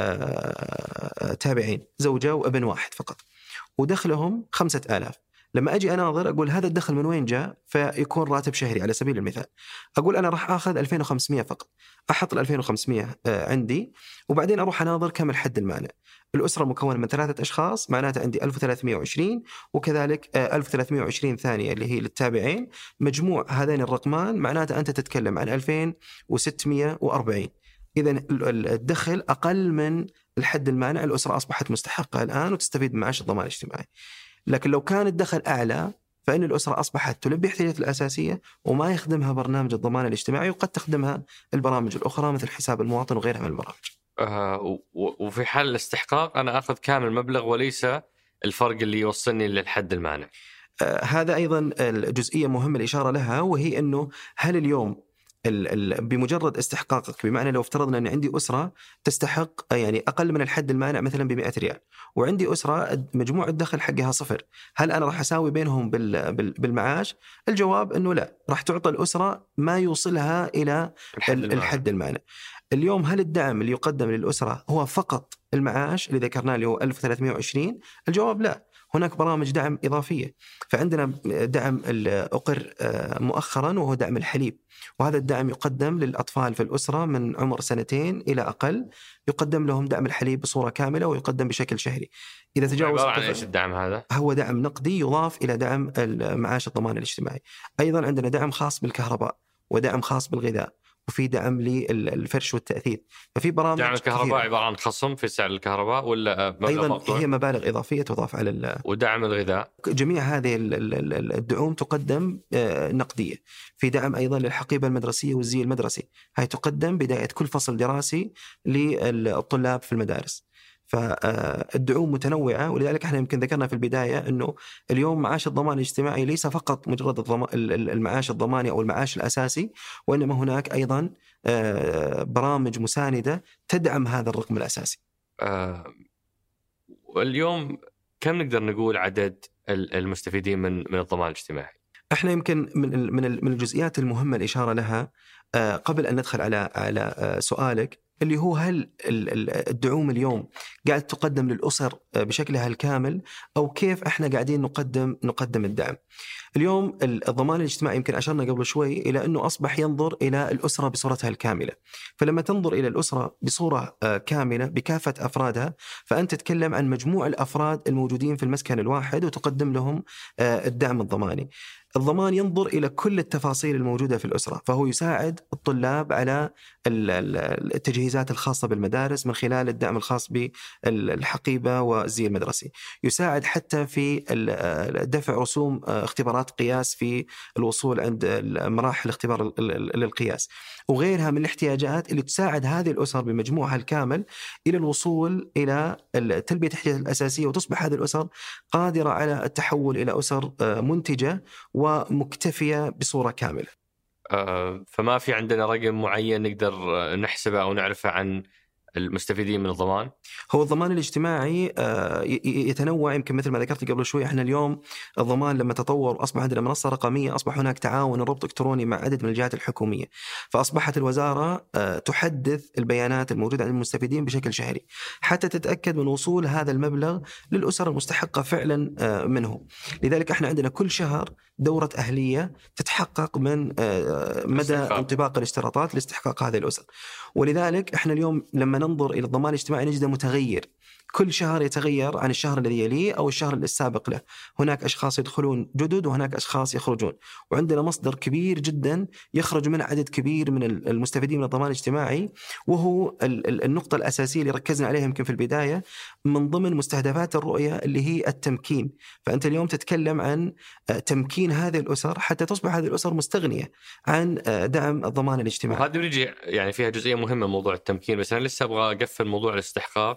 تابعين، زوجة وابن واحد فقط، ودخلهم خمسة آلاف، لما أجي أناظر أقول هذا الدخل من وين جاء، فيكون راتب شهري على سبيل المثال، أقول أنا راح أخذ ألفين وخمسمئة فقط، أحط ال ألفين وخمسمئة عندي، وبعدين أروح أناظر كم الحد المانع. الأسرة مكونة من ثلاثة أشخاص، معناته عندي ألف وثلاثمئة وعشرين، وكذلك ألف وثلاثمئة وعشرين ثانية اللي هي للتابعين. مجموع هذين الرقمان معناته أنت تتكلم عن ألفين وستمئة وأربعين. إذن الدخل أقل من الحد المانع، الأسرة أصبحت مستحقة الآن وتستفيد من معاش الضمان الاجتماعي. لكن لو كان الدخل أعلى فإن الأسرة أصبحت تلبي احتياجاتها الأساسية وما يخدمها برنامج الضمان الاجتماعي، وقد تخدمها البرامج الأخرى مثل حساب المواطن وغيرها من البرامج. آه وفي حال الاستحقاق أنا أخذ كامل المبلغ وليس الفرق اللي يوصلني للحد المانع. آه هذا أيضا الجزئية مهمة الإشارة لها، وهي أنه هل اليوم ال ال بمجرد استحقاقك، بمعنى لو افترضنا أن عندي أسرة تستحق يعني أقل من الحد المانع مثلا بمئة ريال، وعندي أسرة مجموع الدخل حقها صفر، هل أنا راح أساوي بينهم بالمعاش؟ الجواب أنه لا، راح تعطى الأسرة ما يوصلها إلى الحد, الحد المانع. اليوم هل الدعم اللي يقدم للأسرة هو فقط المعاش اللي ذكرناه اللي هو ألف وثلاثمئة وعشرين؟ الجواب لا، هناك برامج دعم إضافية. فعندنا دعم أقر مؤخرا وهو دعم الحليب، وهذا الدعم يقدم للأطفال في الأسرة من عمر سنتين إلى أقل، يقدم لهم دعم الحليب بصورة كاملة ويقدم بشكل شهري. إذا تجاوز عن إيش الدعم هذا؟ هو دعم نقدي يضاف إلى دعم المعاش الضمان الاجتماعي. أيضا عندنا دعم خاص بالكهرباء ودعم خاص بالغذاء، وفي دعم للفرش والتأثيث. ففي برامج دعم الكهرباء عبارة عن خصم في سعر الكهرباء ولا مبلغ أيضا مقطوع؟ هي مبالغ إضافية تضاف على ال... ودعم الغذاء جميع هذه الدعوم تقدم نقدية. في دعم أيضا للحقيبة المدرسية والزي المدرسي، هاي تقدم بداية كل فصل دراسي للطلاب في المدارس. فالدعوم متنوعة، ولذلك احنا يمكن ذكرنا في البداية أنه اليوم معاش الضمان الاجتماعي ليس فقط مجرد المعاش الضماني أو المعاش الأساسي، وإنما هناك أيضا برامج مساندة تدعم هذا الرقم الأساسي. آه واليوم كم نقدر نقول عدد المستفيدين من من الضمان الاجتماعي؟ احنا يمكن من من الجزئيات المهمة الإشارة لها قبل أن ندخل على على سؤالك اللي هو هل الدعوم اليوم قاعد تقدم للأسر بشكلها الكامل أو كيف احنا قاعدين نقدم نقدم الدعم. اليوم الضمان الاجتماعي يمكن أشرنا قبل شوي إلى أنه أصبح ينظر إلى الأسرة بصورتها الكاملة. فلما تنظر إلى الأسرة بصورة كاملة بكافة أفرادها، فأنت تتكلم عن مجموع الأفراد الموجودين في المسكن الواحد وتقدم لهم الدعم الضماني. الضمان ينظر إلى كل التفاصيل الموجودة في الأسرة، فهو يساعد الطلاب على التجهيزات الخاصة بالمدارس من خلال الدعم الخاص بالحقيبة والزي المدرسي، يساعد حتى في دفع رسوم اختبارات قياس في الوصول عند مراحل اختبار للقياس، وغيرها من الاحتياجات اللي تساعد هذه الأسر بمجموعها الكامل إلى الوصول إلى تلبية الاحتياجات الأساسية، وتصبح هذه الأسر قادرة على التحول إلى أسر منتجة ومكتفية بصورة كاملة. آه فما في عندنا رقم معين نقدر نحسبه أو نعرفه عن المستفيدين من الضمان؟ هو الضمان الاجتماعي يتنوع، يمكن مثل ما ذكرت قبل شوي، احنا اليوم الضمان لما تطور أصبح عندنا منصة رقمية، أصبح هناك تعاون وربط إلكتروني مع عدد من الجهات الحكومية، فأصبحت الوزارة تحدث البيانات الموجودة عند المستفيدين بشكل شهري حتى تتأكد من وصول هذا المبلغ للأسر المستحقة فعلا منه. لذلك احنا عندنا كل شهر دورة أهلية تتحقق من مدى انطباق الاشتراطات لاستحقاق هذه الأسر. ولذلك احنا اليوم لما ننظر إلى الضمان الاجتماعي نجده متغير، كل شهر يتغير عن الشهر الذي يليه أو الشهر السابق له. هناك أشخاص يدخلون جدد وهناك أشخاص يخرجون، وعندنا مصدر كبير جدا يخرج منه عدد كبير من المستفيدين من الضمان الاجتماعي، وهو النقطة الأساسية اللي ركزنا عليها يمكن في البداية من ضمن مستهدفات الرؤية اللي هي التمكين. فأنت اليوم تتكلم عن تمكين هذه الأسر حتى تصبح هذه الأسر مستغنية عن دعم الضمان الاجتماعي. وهذا بيجي يعني فيها جزئية مهمة موضوع التمكين، بس أنا لسه أبغى أقفل موضوع الاستحقاق.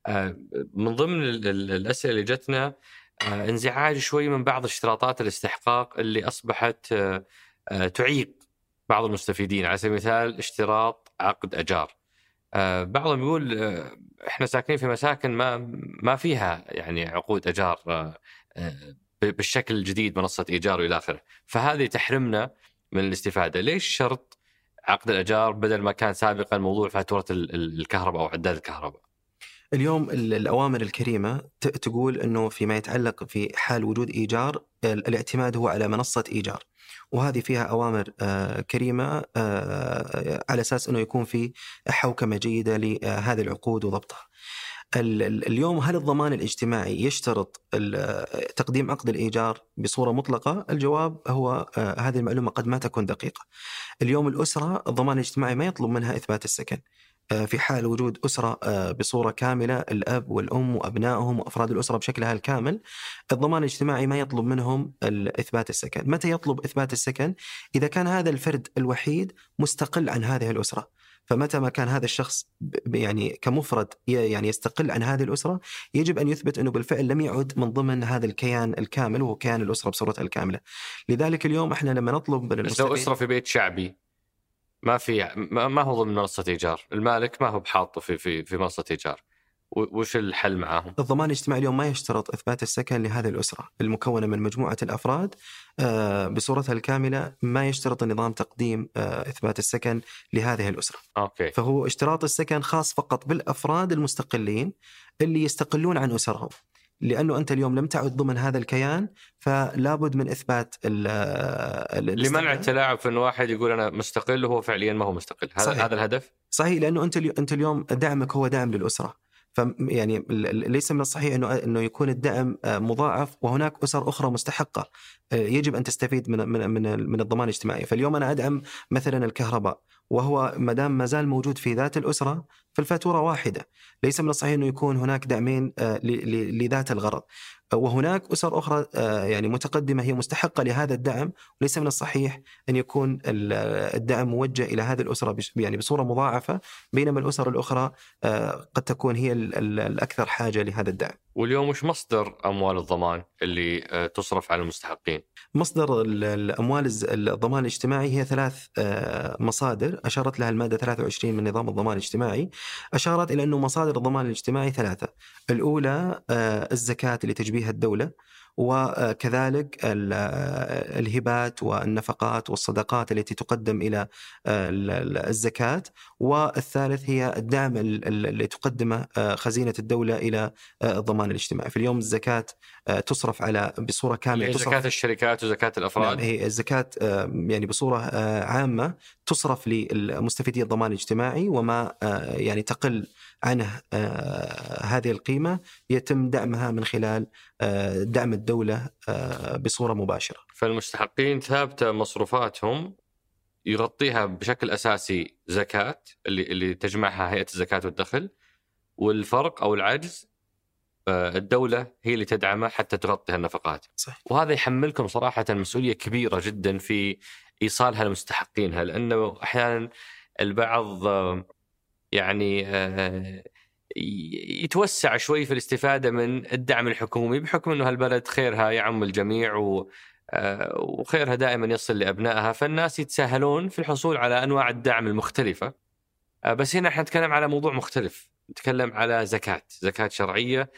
من ضمن الأسئلة اللي جتنا انزعاج شوي من بعض اشتراطات الاستحقاق اللي أصبحت تعيق بعض المستفيدين. على سبيل المثال اشتراط عقد أجار، بعضهم يقول إحنا ساكنين في مساكن ما ما فيها يعني عقود أجار بالشكل الجديد، منصة إيجار وإلى آخره، فهذه تحرمنا من الاستفادة. ليش شرط عقد الأجار بدل ما كان سابقا موضوع فاتورة الكهرباء أو عداد الكهرباء؟ اليوم الأوامر الكريمة تقول أنه فيما يتعلق في حال وجود إيجار الاعتماد هو على منصة إيجار، وهذه فيها أوامر كريمة على أساس أنه يكون في حوكمة جيدة لهذه العقود وضبطها. اليوم هل الضمان الاجتماعي يشترط تقديم عقد الإيجار بصورة مطلقة؟ الجواب هو هذه المعلومة قد ما تكون دقيقة. اليوم الأسرة الضمان الاجتماعي ما يطلب منها إثبات السكن في حال وجود أسرة بصورة كاملة، الأب والأم وأبنائهم وأفراد الأسرة بشكلها الكامل. الضمان الاجتماعي ما يطلب منهم إثبات السكن. متى يطلب إثبات السكن؟ إذا كان هذا الفرد الوحيد مستقل عن هذه الأسرة. فمتى ما كان هذا الشخص يعني كمفرد يعني يستقل عن هذه الأسرة، يجب أن يثبت أنه بالفعل لم يعد من ضمن هذا الكيان الكامل وهو كيان الأسرة بصورتها الكاملة. لذلك اليوم إحنا لما نطلب من المستفيد، لو أسرة في بيت شعبي ما في ما, ما هو ضمن منصة إيجار، المالك ما هو بحاطه في في في منصة إيجار، وش الحل معاهم؟ الضمان الاجتماعي اليوم ما يشترط إثبات السكن لهذه الأسرة المكونة من مجموعة الأفراد بصورتها الكاملة، ما يشترط النظام تقديم إثبات السكن لهذه الأسرة. أوكي. فهو اشتراط السكن خاص فقط بالأفراد المستقلين اللي يستقلون عن أسرهم، لأنه أنت اليوم لم تعد ضمن هذا الكيان، فلا بد من إثبات لمنع التلاعب في أن واحد يقول أنا مستقل وهو فعليا ما هو مستقل. هذا هذا الهدف صحيح، لأنه أنت أنت اليوم دعمك هو دعم للأسرة، فيعني ليس من الصحيح انه انه يكون الدعم مضاعف وهناك اسر اخرى مستحقه يجب ان تستفيد من من من, من الضمان الاجتماعي. فاليوم انا ادعم مثلا الكهرباء، وهو ما دام ما زال موجود في ذات الاسره فالفاتوره واحده، ليس من الصحيح انه يكون هناك دعمين لذات الغرض، وهناك أسر أخرى يعني متقدمة هي مستحقة لهذا الدعم، وليس من الصحيح أن يكون الدعم موجه إلى هذه الأسرة يعني بصورة مضاعفة، بينما الأسر الأخرى قد تكون هي الأكثر حاجة لهذا الدعم. واليوم وش مصدر أموال الضمان اللي تصرف على المستحقين؟ مصدر الأموال الضمان الاجتماعي هي ثلاث مصادر أشارت لها المادة ثلاثة وعشرين من نظام الضمان الاجتماعي، أشارت إلى أنه مصادر الضمان الاجتماعي ثلاثة. الأولى الزكاة اللي تجبيها الدولة، وكذلك الهبات والنفقات والصدقات التي تقدم إلى الزكاة، والثالث هي الدعم اللي تقدمه خزينة الدولة إلى الضمان الاجتماعي. في اليوم الزكاة تصرف على بصورة كاملة، زكاة الشركات وزكاة الأفراد. نعم، هي الزكاة يعني بصورة عامة تصرف للمستفيدين الضمان الاجتماعي، وما يعني تقل عنه هذه القيمة يتم دعمها من خلال دعم الدولة بصورة مباشرة. فالمستحقين ثابتة مصروفاتهم يغطيها بشكل أساسي زكاة اللي اللي تجمعها هيئة الزكاة والدخل، والفرق أو العجز الدولة هي اللي تدعمه حتى تغطي النفقات. صحيح. وهذا يحملكم صراحة مسؤولية كبيرة جدا في إيصالها لمستحقينها، لأنه أحيانا البعض يعني يتوسع شوي في الاستفادة من الدعم الحكومي بحكم أنه هالبلد خيرها يعم الجميع وخيرها دائما يصل لأبنائها، فالناس يتساهلون في الحصول على أنواع الدعم المختلفة. بس هنا احنا نتكلم على موضوع مختلف، نتكلم على زكاة زكاة شرعية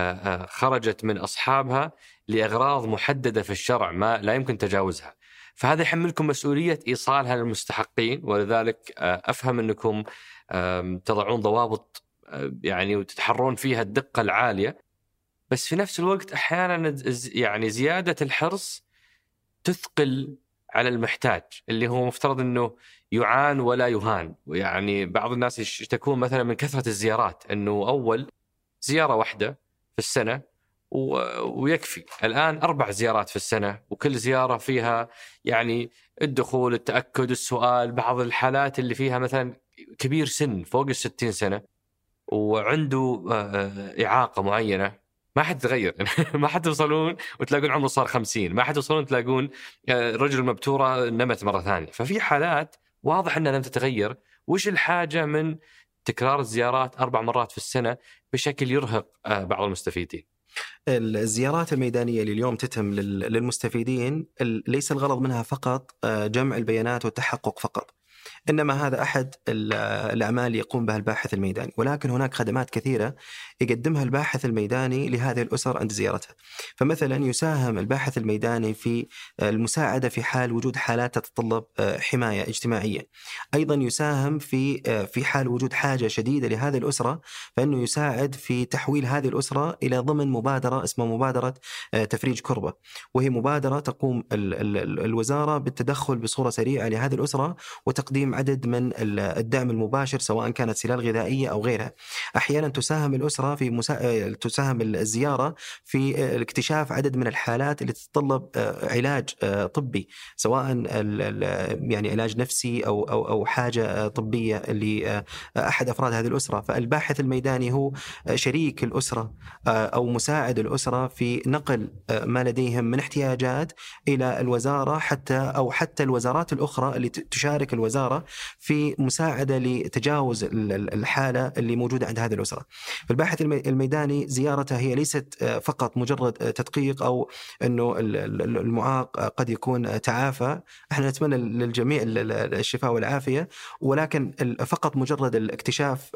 خرجت من أصحابها لأغراض محددة في الشرع ما لا يمكن تجاوزها، فهذا يحملكم مسؤولية إيصالها للمستحقين. ولذلك أفهم أنكم تضعون ضوابط يعني وتتحرون فيها الدقة العالية، بس في نفس الوقت أحيانا يعني زيادة الحرص تثقل على المحتاج اللي هو مفترض أنه يعان ولا يهان. ويعني بعض الناس يشتكون مثلا من كثرة الزيارات، أنه أول زيارة واحدة في السنة ويكفي، الآن أربع زيارات في السنة، وكل زيارة فيها يعني الدخول، التأكد، السؤال. بعض الحالات اللي فيها مثلا كبير سن فوق الستين سنة وعنده إعاقة معينة ما حد تغير ما حد توصلون وتلاقون عمره صار خمسين، ما حد توصلون تلاقون رجل مبتورة نمت مرة ثانية. ففي حالات واضح أنها لم تتغير. وش الحاجة من تكرار الزيارات أربع مرات في السنة بشكل يرهق بعض المستفيدين؟ الزيارات الميدانية اللي اليوم تتم للمستفيدين ليس الغرض منها فقط جمع البيانات والتحقق فقط، إنما هذا أحد الأعمال يقوم بها الباحث الميداني، ولكن هناك خدمات كثيرة يقدمها الباحث الميداني لهذه الأسر عند زيارتها. فمثلا يساهم الباحث الميداني في المساعدة في حال وجود حالات تتطلب حماية اجتماعية، أيضا يساهم في في حال وجود حاجة شديدة لهذه الأسرة، فإنه يساعد في تحويل هذه الأسرة إلى ضمن مبادرة اسمها مبادرة تفريج كربة، وهي مبادرة تقوم الوزارة بالتدخل بصورة سريعة لهذه الأسرة وتقديم عدد من الدعم المباشر سواء كانت سلال غذائية أو غيرها. أحيانا تساهم الأسرة في مسا... تساهم الزيارة في اكتشاف عدد من الحالات اللي تتطلب علاج طبي، سواء يعني علاج نفسي أو أو أو حاجة طبية لأحد أفراد هذه الأسرة. فالباحث الميداني هو شريك الأسرة أو مساعد الأسرة في نقل ما لديهم من احتياجات إلى الوزارة، حتى أو حتى الوزارات الأخرى اللي تشارك الوزارة الوزارة في مساعدة لتجاوز الحالة اللي موجودة عند هذه الأسرة. فالباحث الميداني زيارته هي ليست فقط مجرد تدقيق أو أنه المعاق قد يكون تعافى، احنا نتمنى للجميع الشفاء والعافية، ولكن فقط مجرد الاكتشاف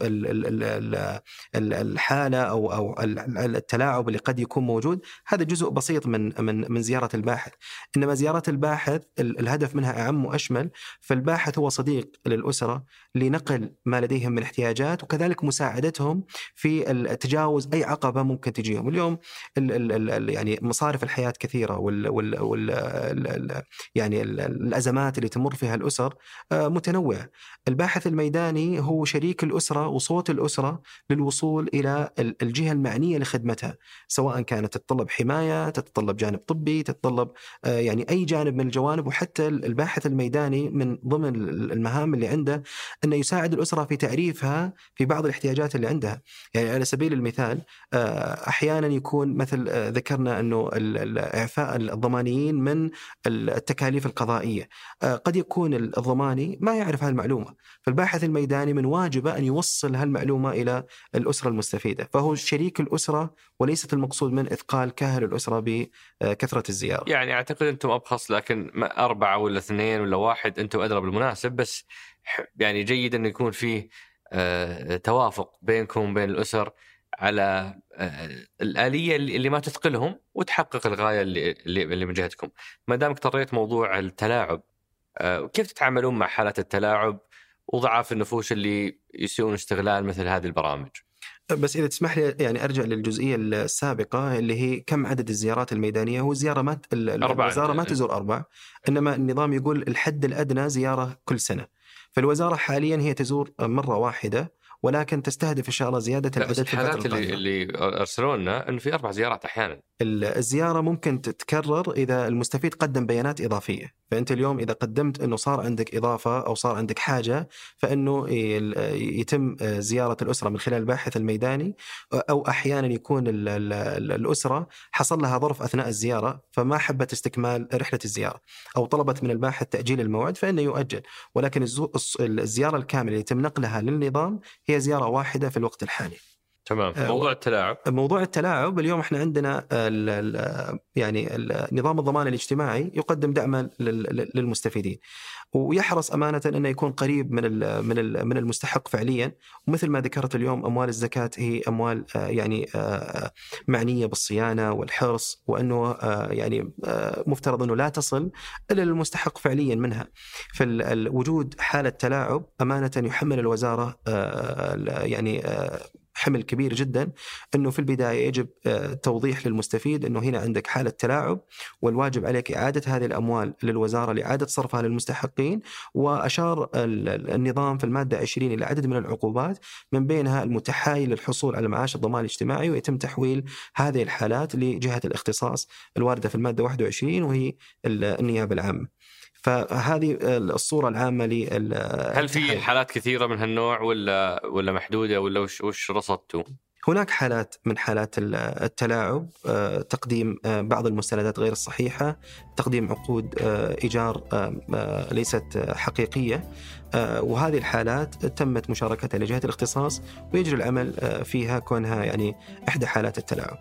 الحالة أو أو التلاعب اللي قد يكون موجود، هذا جزء بسيط من من من زيارة الباحث. إنما زيارة الباحث الهدف منها أعم وأشمل، فالباحث هو صديق للأسرة لنقل ما لديهم من احتياجات، وكذلك مساعدتهم في تجاوز أي عقبة ممكن تجيهم. اليوم ال ال ال يعني مصارف الحياة كثيرة، وال وال وال ال يعني ال الأزمات اللي تمر فيها الأسر متنوعة. الباحث الميداني هو شريك الأسرة وصوت الأسرة للوصول إلى الجهة المعنية لخدمتها، سواء كانت تتطلب حماية، تتطلب جانب طبي، تتطلب يعني أي جانب من الجوانب. وحتى الباحث الميداني من ضمن المهام اللي عنده أنه يساعد الأسرة في تعريفها في بعض الاحتياجات اللي عندها. يعني على سبيل المثال أحيانا يكون مثل ذكرنا أنه إعفاء الضمانيين من التكاليف القضائية، قد يكون الضماني ما يعرف هالمعلومة، فالباحث الميداني من واجبه أن يوصل هالمعلومة إلى الأسرة المستفيدة، فهو شريك الأسرة وليست المقصود من إثقال كاهل الأسرة بكثرة الزيارة. يعني أعتقد أنتم أبخص، لكن أربعة ولا اثنين ولا واحد أنتم أدرى بالمناسب، بس يعني جيد أن يكون فيه توافق بينكم وبين الأسر على الآلية اللي ما تثقلهم وتحقق الغاية اللي اللي من جهتكم. ما دام اضطريت موضوع التلاعب، كيف تتعاملون مع حالات التلاعب وضعاف النفوس اللي يسيئون استغلال مثل هذه البرامج؟ بس إذا تسمح لي يعني أرجع للجزئية السابقة اللي هي كم عدد الزيارات الميدانية. هو زيارة ما الوزارة ما تزور أربع، إنما النظام يقول الحد الأدنى زيارة كل سنة. فالوزارة حاليا هي تزور مرة واحدة، ولكن تستهدف إن شاء الله زيادة العدد في الحالات اللي, اللي أرسلوا لنا أنه في أربع زيارات أحيانا. الزيارة ممكن تتكرر إذا المستفيد قدم بيانات إضافية. فأنت اليوم إذا قدمت أنه صار عندك إضافة أو صار عندك حاجة، فإنه يتم زيارة الأسرة من خلال الباحث الميداني. أو أحيانا يكون الأسرة حصل لها ظرف أثناء الزيارة فما حبت استكمال رحلة الزيارة أو طلبت من الباحث تأجيل الموعد، فإنه يؤجل. ولكن الزيارة الكاملة اللي يتم نقلها للنظام هي زيارة واحدة في الوقت الحالي. تمام. موضوع التلاعب موضوع التلاعب اليوم احنا عندنا ال ال يعني نظام الضمان الاجتماعي يقدم دعما للمستفيدين، ويحرص أمانة أنه يكون قريب من من من المستحق فعليا. ومثل ما ذكرت اليوم، أموال الزكاة هي أموال يعني معنية بالصيانة والحرص، وأنه يعني مفترض أنه لا تصل إلى المستحق فعليا منها. فالوجود حالة تلاعب أمانة يحمل الوزارة يعني حمل كبير جدا، أنه في البداية يجب توضيح للمستفيد أنه هنا عندك حالة تلاعب، والواجب عليك إعادة هذه الأموال للوزارة لإعادة صرفها للمستحقين. وأشار النظام في المادة عشرين إلى عدد من العقوبات، من بينها المتحايل للحصول على معاش الضمان الاجتماعي، ويتم تحويل هذه الحالات لجهة الاختصاص الواردة في المادة واحد وعشرين وهي النيابة العامة. فهذه الصورة العامة لل هل في حالات كثيرة من هالنوع ولا ولا محدودة ولا وش وش رصدتوا؟ هناك حالات من حالات التلاعب، تقديم بعض المستندات غير الصحيحة، تقديم عقود إيجار ليست حقيقية، وهذه الحالات تمت مشاركتها لجهة الاختصاص ويجري العمل فيها كونها يعني إحدى حالات التلاعب.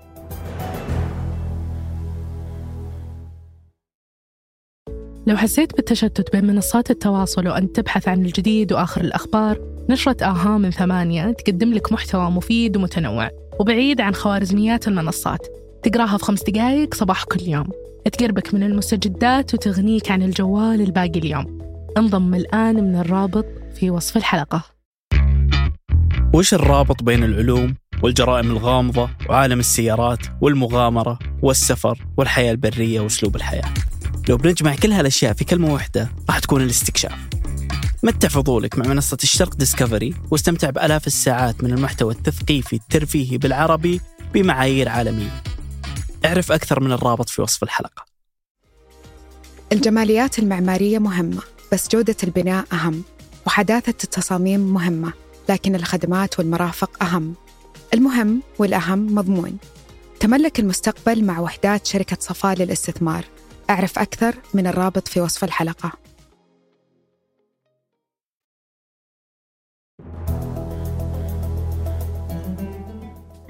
لو حسيت بالتشتت بين منصات التواصل وأنت تبحث عن الجديد وآخر الأخبار، نشرة آها من ثمانية تقدم لك محتوى مفيد ومتنوع وبعيد عن خوارزميات المنصات، تقراها في خمس دقايق صباح كل يوم، تقربك من المستجدات وتغنيك عن الجوال الباقي اليوم. انضم الآن من الرابط في وصف الحلقة. وش الرابط بين العلوم والجرائم الغامضة وعالم السيارات والمغامرة والسفر والحياة البرية وأسلوب الحياة؟ لو بنجمع كل هالأشياء في كلمة واحدة راح تكون الاستكشاف. متع فضولك مع منصة الشرق ديسكفري واستمتع بآلاف الساعات من المحتوى التثقيفي الترفيهي بالعربي بمعايير عالمية. اعرف أكثر من الرابط في وصف الحلقة. الجماليات المعمارية مهمة، بس جودة البناء أهم، وحداثة التصاميم مهمة، لكن الخدمات والمرافق أهم. المهم والأهم مضمون. تملك المستقبل مع وحدات شركة صفاء للاستثمار. أعرف أكثر من الرابط في وصف الحلقة.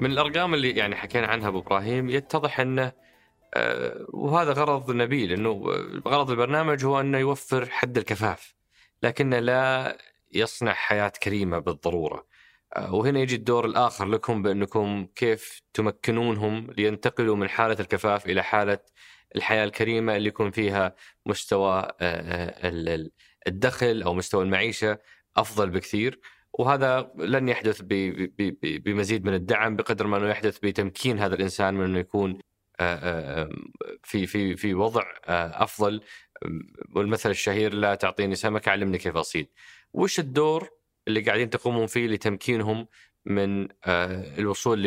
من الأرقام اللي يعني حكينا عنها أبو إبراهيم يتضح أنه آه وهذا غرض نبيل، أنه غرض البرنامج هو أنه يوفر حد الكفاف، لكنه لا يصنع حياة كريمة بالضرورة. آه وهنا يجي الدور الآخر لكم، بأنكم كيف تمكنونهم لينتقلوا من حالة الكفاف إلى حالة الحياة الكريمة اللي يكون فيها مستوى آه الدخل أو مستوى المعيشة أفضل بكثير. وهذا لن يحدث بمزيد من الدعم بقدر ما أنه يحدث بتمكين هذا الإنسان من أنه يكون في في في وضع أفضل. والمثل الشهير لا تعطيني سمكة علمني كيف أصيد. وش الدور اللي قاعدين تقومون فيه لتمكينهم من الوصول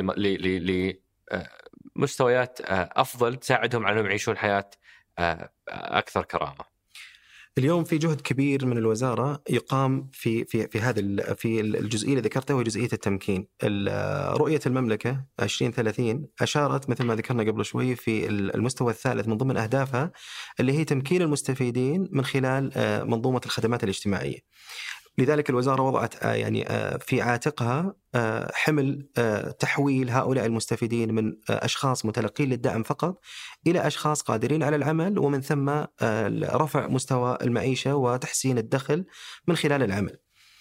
لمستويات أفضل تساعدهم على أنهم يعيشون حياة أكثر كرامة؟ اليوم في جهد كبير من الوزارة يقام في في في هذا في الجزئية اللي ذكرتها، وهي جزئية التمكين. رؤية المملكة عشرين ثلاثين أشارت مثل ما ذكرنا قبل شوي في المستوى الثالث من ضمن أهدافها اللي هي تمكين المستفيدين من خلال منظومة الخدمات الاجتماعية. لذلك الوزارة وضعت يعني في عاتقها حمل تحويل هؤلاء المستفيدين من أشخاص متلقين للدعم فقط إلى أشخاص قادرين على العمل، ومن ثم رفع مستوى المعيشة وتحسين الدخل من خلال العمل.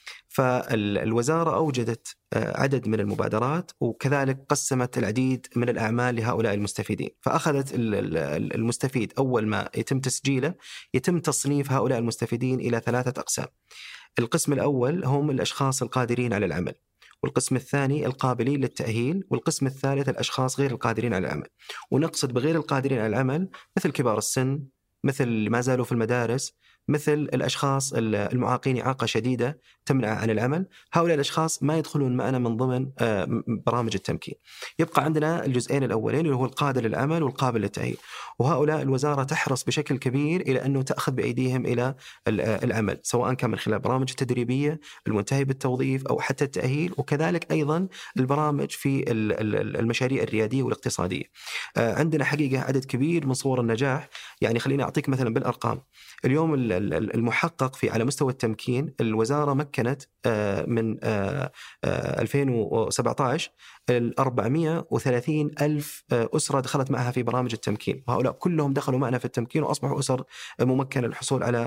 فالوزارة أوجدت عدد من المبادرات، وكذلك قسمت العديد من الأعمال لهؤلاء المستفيدين. فأخذت المستفيد أول ما يتم تسجيله يتم تصنيف هؤلاء المستفيدين إلى ثلاثة أقسام. القسم الأول هم الأشخاص القادرين على العمل، والقسم الثاني القابلين للتأهيل، والقسم الثالث الأشخاص غير القادرين على العمل. ونقصد بغير القادرين على العمل مثل كبار السن، مثل اللي ما زالوا في المدارس، مثل الأشخاص المعاقين إعاقة شديدة تمنع عن العمل. هؤلاء الأشخاص ما يدخلون معنا من ضمن برامج التمكين. يبقى عندنا الجزئين الأولين اللي هو القادر للعمل والقابل للتأهيل، وهؤلاء الوزارة تحرص بشكل كبير إلى أنه تأخذ بأيديهم إلى العمل، سواء كان من خلال برامج التدريبية المنتهي بالتوظيف أو حتى التأهيل، وكذلك أيضا البرامج في المشاريع الريادية والاقتصادية. عندنا حقيقة عدد كبير من صور النجاح. يعني خليني أعطيك مثلا بالأرقام. اليوم المحقق في على مستوى التمكين، الوزارة مكنت من ألفين وسبعة عشر أربعمائة وثلاثين ألف أسرة دخلت معها في برامج التمكين، وهؤلاء كلهم دخلوا معنا في التمكين وأصبحوا أسر ممكنة للحصول على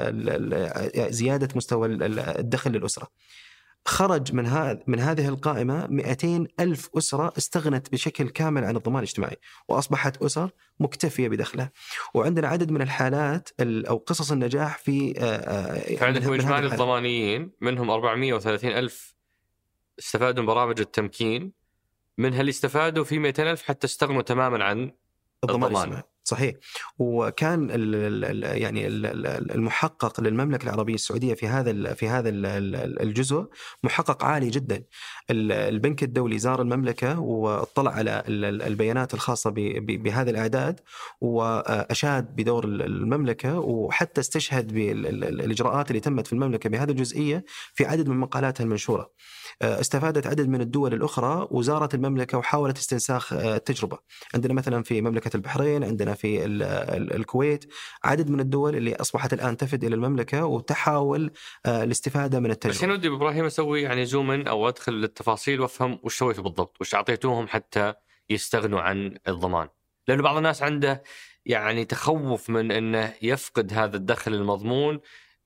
زيادة مستوى الدخل للأسرة. خرج من هذا من هذه القائمة مئتين ألف أسرة استغنت بشكل كامل عن الضمان الاجتماعي، وأصبحت أسر مكتفية بدخلها. وعندنا عدد من الحالات أو قصص النجاح في عندكم إجمالي الضمانيين منهم أربعمائة وثلاثين ألف استفادوا من برامج التمكين، منها اللي استفادوا في مئتين ألف حتى استغنوا تماما عن الضمان. صحيح. وكان ال ال يعني ال المحقق للمملكة العربية السعودية في هذا في هذا الجزء محقق عالي جدا. البنك الدولي زار المملكة واطلع على البيانات الخاصة بهذه الأعداد، وأشاد بدور المملكة، وحتى استشهد بالإجراءات اللي تمت في المملكة بهذه الجزئية في عدد من مقالاتها المنشورة. استفادت عدد من الدول الأخرى وزارت المملكة وحاولت استنساخ التجربة. عندنا مثلا في مملكة البحرين، عندنا في الكويت، عدد من الدول اللي أصبحت الآن تفد إلى المملكة وتحاول الاستفادة من التجربة. بس هنا ودي إبراهيم أسوي يعني زومن أو أدخل للتفاصيل وأفهم وش سويته بالضبط، وش أعطيتوهم حتى يستغنوا عن الضمان. لأنه بعض الناس عنده يعني تخوف من أنه يفقد هذا الدخل المضمون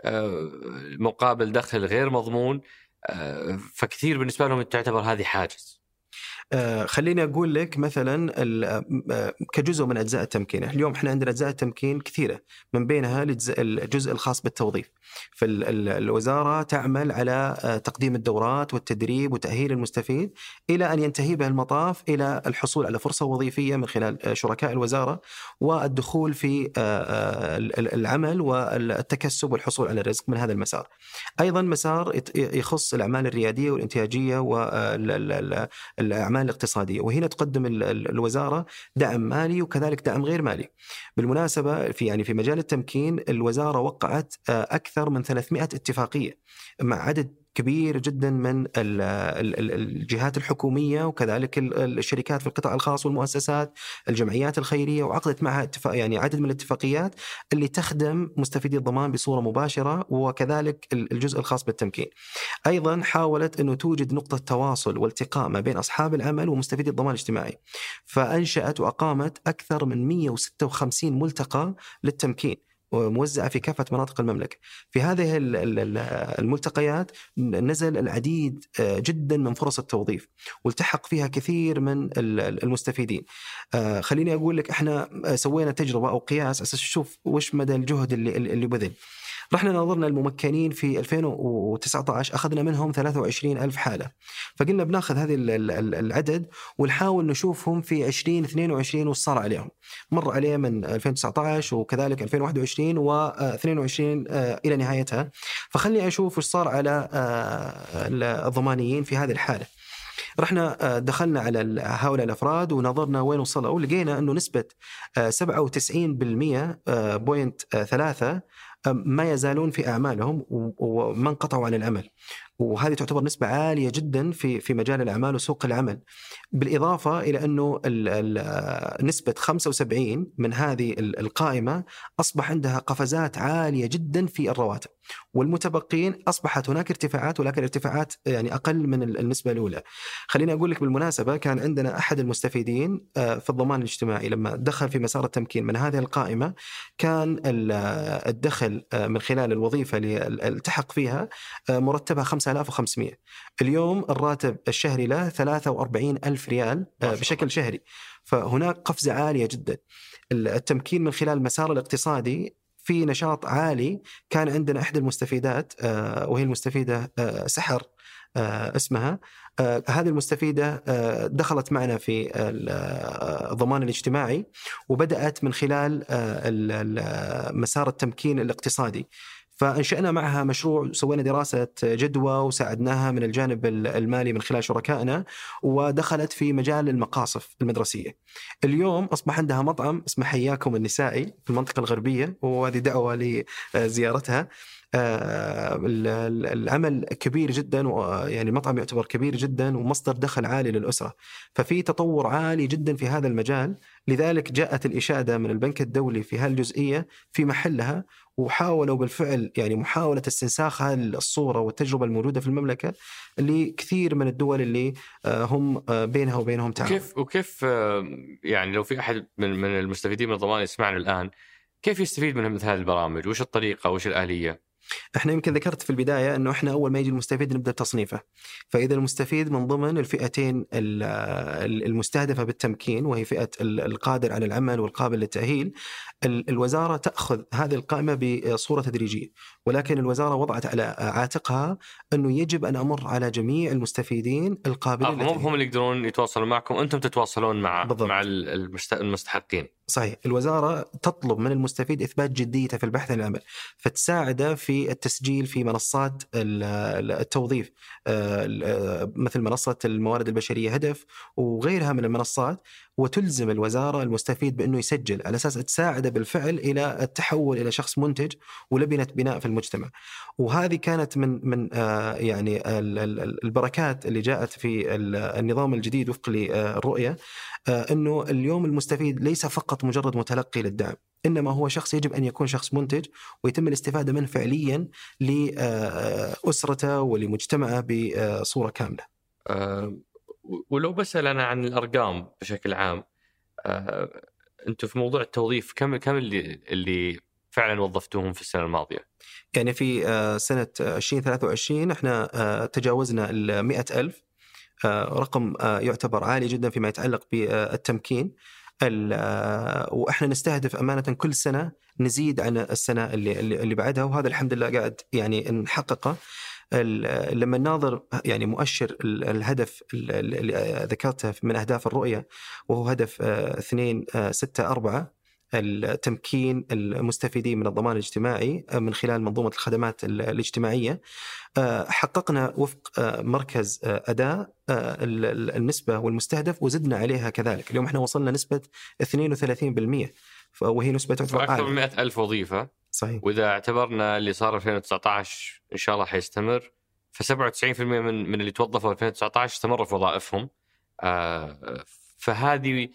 مقابل دخل غير مضمون، فكثير بالنسبة لهم تعتبر هذه حاجز. آه خليني أقول لك مثلا كجزء من أجزاء التمكين. اليوم إحنا عندنا أجزاء التمكين كثيرة، من بينها الجزء الخاص بالتوظيف. فالوزارة تعمل على تقديم الدورات والتدريب وتأهيل المستفيد إلى أن ينتهي به المطاف إلى الحصول على فرصة وظيفية من خلال شركاء الوزارة، والدخول في العمل والتكسب والحصول على الرزق من هذا المسار. أيضا مسار يخص الأعمال الريادية والإنتاجية والأعمال الاقتصادية، وهنا تقدم الوزارة دعم مالي وكذلك دعم غير مالي. بالمناسبة في يعني في مجال التمكين الوزارة وقعت أكثر من ثلاثمائة اتفاقية مع عدد كبير جدا من الجهات الحكومية وكذلك الشركات في القطاع الخاص والمؤسسات، الجمعيات الخيرية، وعقدت معها اتفاق يعني عدد من الاتفاقيات اللي تخدم مستفيدي الضمان بصورة مباشرة، وكذلك الجزء الخاص بالتمكين. أيضا حاولت أنه توجد نقطة تواصل والتقاء ما بين أصحاب العمل ومستفيدي الضمان الاجتماعي، فأنشأت وأقامت أكثر من مئة وستة وخمسين ملتقى للتمكين موزعة في كافة مناطق المملكة. في هذه الملتقيات نزل العديد جدا من فرص التوظيف، والتحق فيها كثير من المستفيدين. خليني أقول لك إحنا سوينا تجربة أو قياس أساس نشوف وش مدى الجهد اللي اللي بذل. رحنا نظرنا الممكنين في ألفين وتسعة عشر، أخذنا منهم ثلاثة وعشرين ألف حالة، فقلنا بناخذ هذه العدد ونحاول نشوفهم في عشرين اثنين وعشرين وش صار عليهم. مر عليه من ألفين وتسعة عشر وكذلك ألفين وواحد وعشرين واثنين وعشرين إلى نهايتها، فخلني أشوف وش صار على الضمانيين في هذه الحالة. رحنا دخلنا على هؤلاء الأفراد ونظرنا وين وصلوا، ولقينا أنه نسبة سبعة وتسعين بالمئة بوينت ثلاثة ما يزالون في أعمالهم وما انقطعوا عن العمل، وهذه تعتبر نسبة عالية جدا في في مجال الأعمال وسوق العمل. بالإضافة إلى أنه نسبة خمسة وسبعين من هذه القائمة أصبح عندها قفزات عالية جدا في الرواتب، والمتبقين أصبحت هناك ارتفاعات، ولكن ارتفاعات يعني أقل من النسبة الأولى. خليني أقول لك بالمناسبة، كان عندنا أحد المستفيدين في الضمان الاجتماعي لما دخل في مسار التمكين من هذه القائمة، كان الدخل من خلال الوظيفة اللي التحق فيها مرتبها خمسة آلاف وخمسمئة. اليوم الراتب الشهري له ثلاثة وأربعين ألف ريال بشكل شهري، فهناك قفزة عالية جدا. التمكين من خلال المسار الاقتصادي في نشاط عالي. كان عندنا إحدى المستفيدات وهي المستفيدة سحر اسمها، هذه المستفيدة دخلت معنا في الضمان الاجتماعي وبدأت من خلال مسار التمكين الاقتصادي، فأنشأنا معها مشروع، سوينا دراسة جدوى وساعدناها من الجانب المالي من خلال شركائنا، ودخلت في مجال المقاصف المدرسية. اليوم أصبح عندها مطعم اسمه حياكم النسائي في المنطقة الغربية، وهذه دعوة لزيارتها. العمل كبير جدا، يعني المطعم يعتبر كبير جدا ومصدر دخل عالي للأسرة، ففي تطور عالي جدا في هذا المجال. لذلك جاءت الإشادة من البنك الدولي في هالجزئية في محلها، وحاولوا بالفعل يعني محاولة استنساخ هذه الصورة والتجربة الموجودة في المملكة لكثير من الدول اللي هم بينها وبينهم تعاون. وكيف وكيف يعني لو في أحد من من المستفيدين من الضمان يسمعنا الآن، كيف يستفيد من مثل هذه البرامج؟ وش الطريقة وش الآلية؟ احنا يمكن ذكرت في البداية انه احنا اول ما يجي المستفيد نبدأ تصنيفه. فاذا المستفيد من ضمن الفئتين المستهدفة بالتمكين، وهي فئة القادر على العمل والقابل للتأهيل، الوزارة تأخذ هذه القائمة بصورة تدريجية، ولكن الوزارة وضعت على عاتقها انه يجب ان امر على جميع المستفيدين القابلين للتأهيل. هم اللي يقدرون يتواصلون معكم، انتم تتواصلون مع بالضبط. مع المستحقين. صحيح. الوزارة تطلب من المستفيد إثبات جديته في البحث عن العمل، فتساعده في التسجيل في منصات التوظيف مثل منصة الموارد البشرية هدف وغيرها من المنصات، وتلزم الوزارة المستفيد بأنه يسجل على أساس تساعده بالفعل إلى التحول إلى شخص منتج ولبنة بناء في المجتمع. وهذه كانت من من يعني البركات اللي جاءت في النظام الجديد وفق للرؤية، أنه اليوم المستفيد ليس فقط مجرد متلقي للدعم، إنما هو شخص يجب أن يكون شخص منتج ويتم الاستفادة منه فعليا لأسرته ولمجتمعه بصورة كاملة. أه ولو بسأل أنا عن الأرقام بشكل عام، أه أنتم في موضوع التوظيف كم كم اللي اللي فعلا وظفتوهم في السنة الماضية؟ يعني في سنة عشرين ثلاثة وعشرين احنا تجاوزنا المئة ألف، رقم يعتبر عالي جدا فيما يتعلق بالتمكين. وإحنا نستهدف أمانة كل سنة نزيد عن السنة اللي اللي بعدها، وهذا الحمد لله قاعد يعني نحققه. لما نناظر يعني مؤشر الهدف اللي ذكرته من أهداف الرؤية، وهو هدف اثنين ستة أربعة، التمكين المستفيدين من الضمان الاجتماعي من خلال منظومة الخدمات الاجتماعية، حققنا وفق مركز أداء النسبة والمستهدف وزدنا عليها كذلك. اليوم احنا وصلنا نسبة اثنين وثلاثين بالمئة، وهي نسبة أكثر من مئة ألف وظيفة. صحيح. وإذا اعتبرنا اللي صار في ألفين وتسعة عشر إن شاء الله حيستمر، فسبعة وتسعين بالمئة من من اللي توظفوا ألفين وتسعة عشر استمروا في وظائفهم. آه فهذه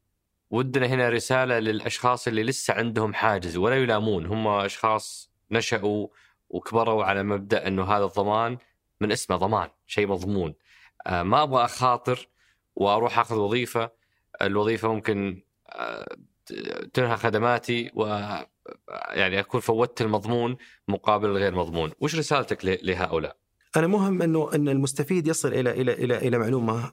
ودنا هنا رسالة للأشخاص اللي لسه عندهم حاجز ولا يلامون، هم أشخاص نشأوا وكبروا على مبدأ أنه هذا الضمان من اسمه ضمان، شيء مضمون. آه ما أبغى أخاطر وأروح أخذ وظيفة، الوظيفة ممكن آه تنهى خدماتي و يعني أكون فوتت المضمون مقابل غير مضمون. وش رسالتك لهؤلاء؟ أنا مهم إنه إن المستفيد يصل إلى إلى إلى إلى معلومة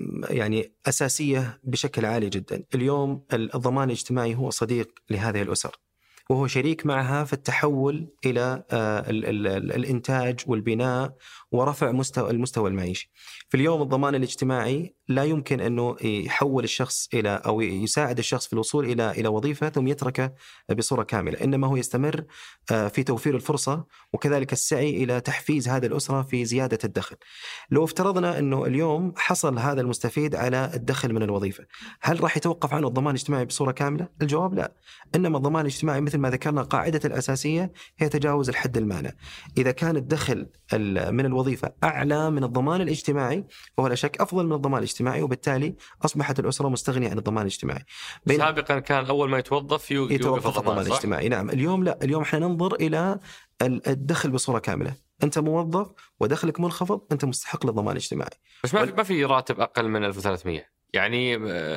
يعني أساسية بشكل عالي جدا. اليوم الضمان الاجتماعي هو صديق لهذه الأسر، وهو شريك معها في التحول إلى ال ال ال الإنتاج والبناء ورفع مستوى المستوى المعيشي. في اليوم الضمان الاجتماعي لا يمكن أنه يحول الشخص إلى أو يساعد الشخص في الوصول إلى إلى وظيفة ثم يتركه بصورة كاملة، إنما هو يستمر في توفير الفرصة وكذلك السعي إلى تحفيز هذه الأسرة في زيادة الدخل. لو افترضنا أنه اليوم حصل هذا المستفيد على الدخل من الوظيفة، هل راح يتوقف عنه الضمان الاجتماعي بصورة كاملة؟ الجواب لا. إنما الضمان الاجتماعي مثل ما ذكرنا قاعدة الأساسية هي تجاوز الحد المانع. إذا كان الدخل من الوظيفة أعلى من الضمان الاجتماعي فهو لا شك أفضل من الضمان الاجتماعي، وبالتالي أصبحت الأسرة مستغنية عن الضمان الاجتماعي. سابقا كان أول ما يتوظف يتوقف الضمان الاجتماعي. نعم، اليوم لا، اليوم احنا ننظر إلى الدخل بصورة كاملة. أنت موظف ودخلك منخفض، أنت مستحق للضمان الاجتماعي. بس ما في ما في راتب أقل من ألف وثلاثمئة، يعني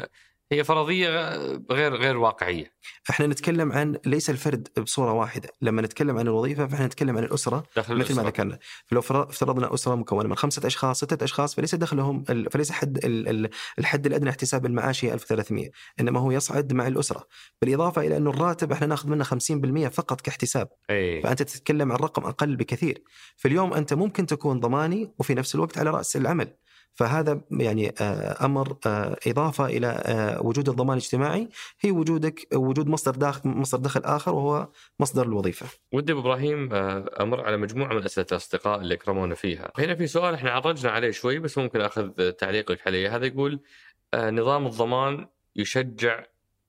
هي فرضية غير غير واقعية. احنا نتكلم عن ليس الفرد بصورة واحدة، لما نتكلم عن الوظيفة فاحنا نتكلم عن الأسرة مثل الأسرة. ما ذكرنا، فلو افترضنا أسرة مكونة من خمسة أشخاص ستة أشخاص فليس دخلهم فليس حد الحد الأدنى احتساب المعاشي ألف وثلاثمئة، إنما هو يصعد مع الأسرة، بالإضافة إلى أنه الراتب احنا ناخذ منه خمسين بالمئة فقط كاحتساب. أي. فأنت تتكلم عن رقم أقل بكثير. في اليوم أنت ممكن تكون ضماني وفي نفس الوقت على رأس العمل، فهذا يعني أمر إضافة إلى وجود الضمان الاجتماعي هي وجودك وجود مصدر دخل مصدر دخل آخر وهو مصدر الوظيفة. ودي إبراهيم أمر على مجموعة من أسئلة الأصدقاء اللي كرمونا فيها. هنا في سؤال إحنا عرجنا عليه شوي بس ممكن أخذ تعليقك عليه. هذا يقول نظام الضمان يشجع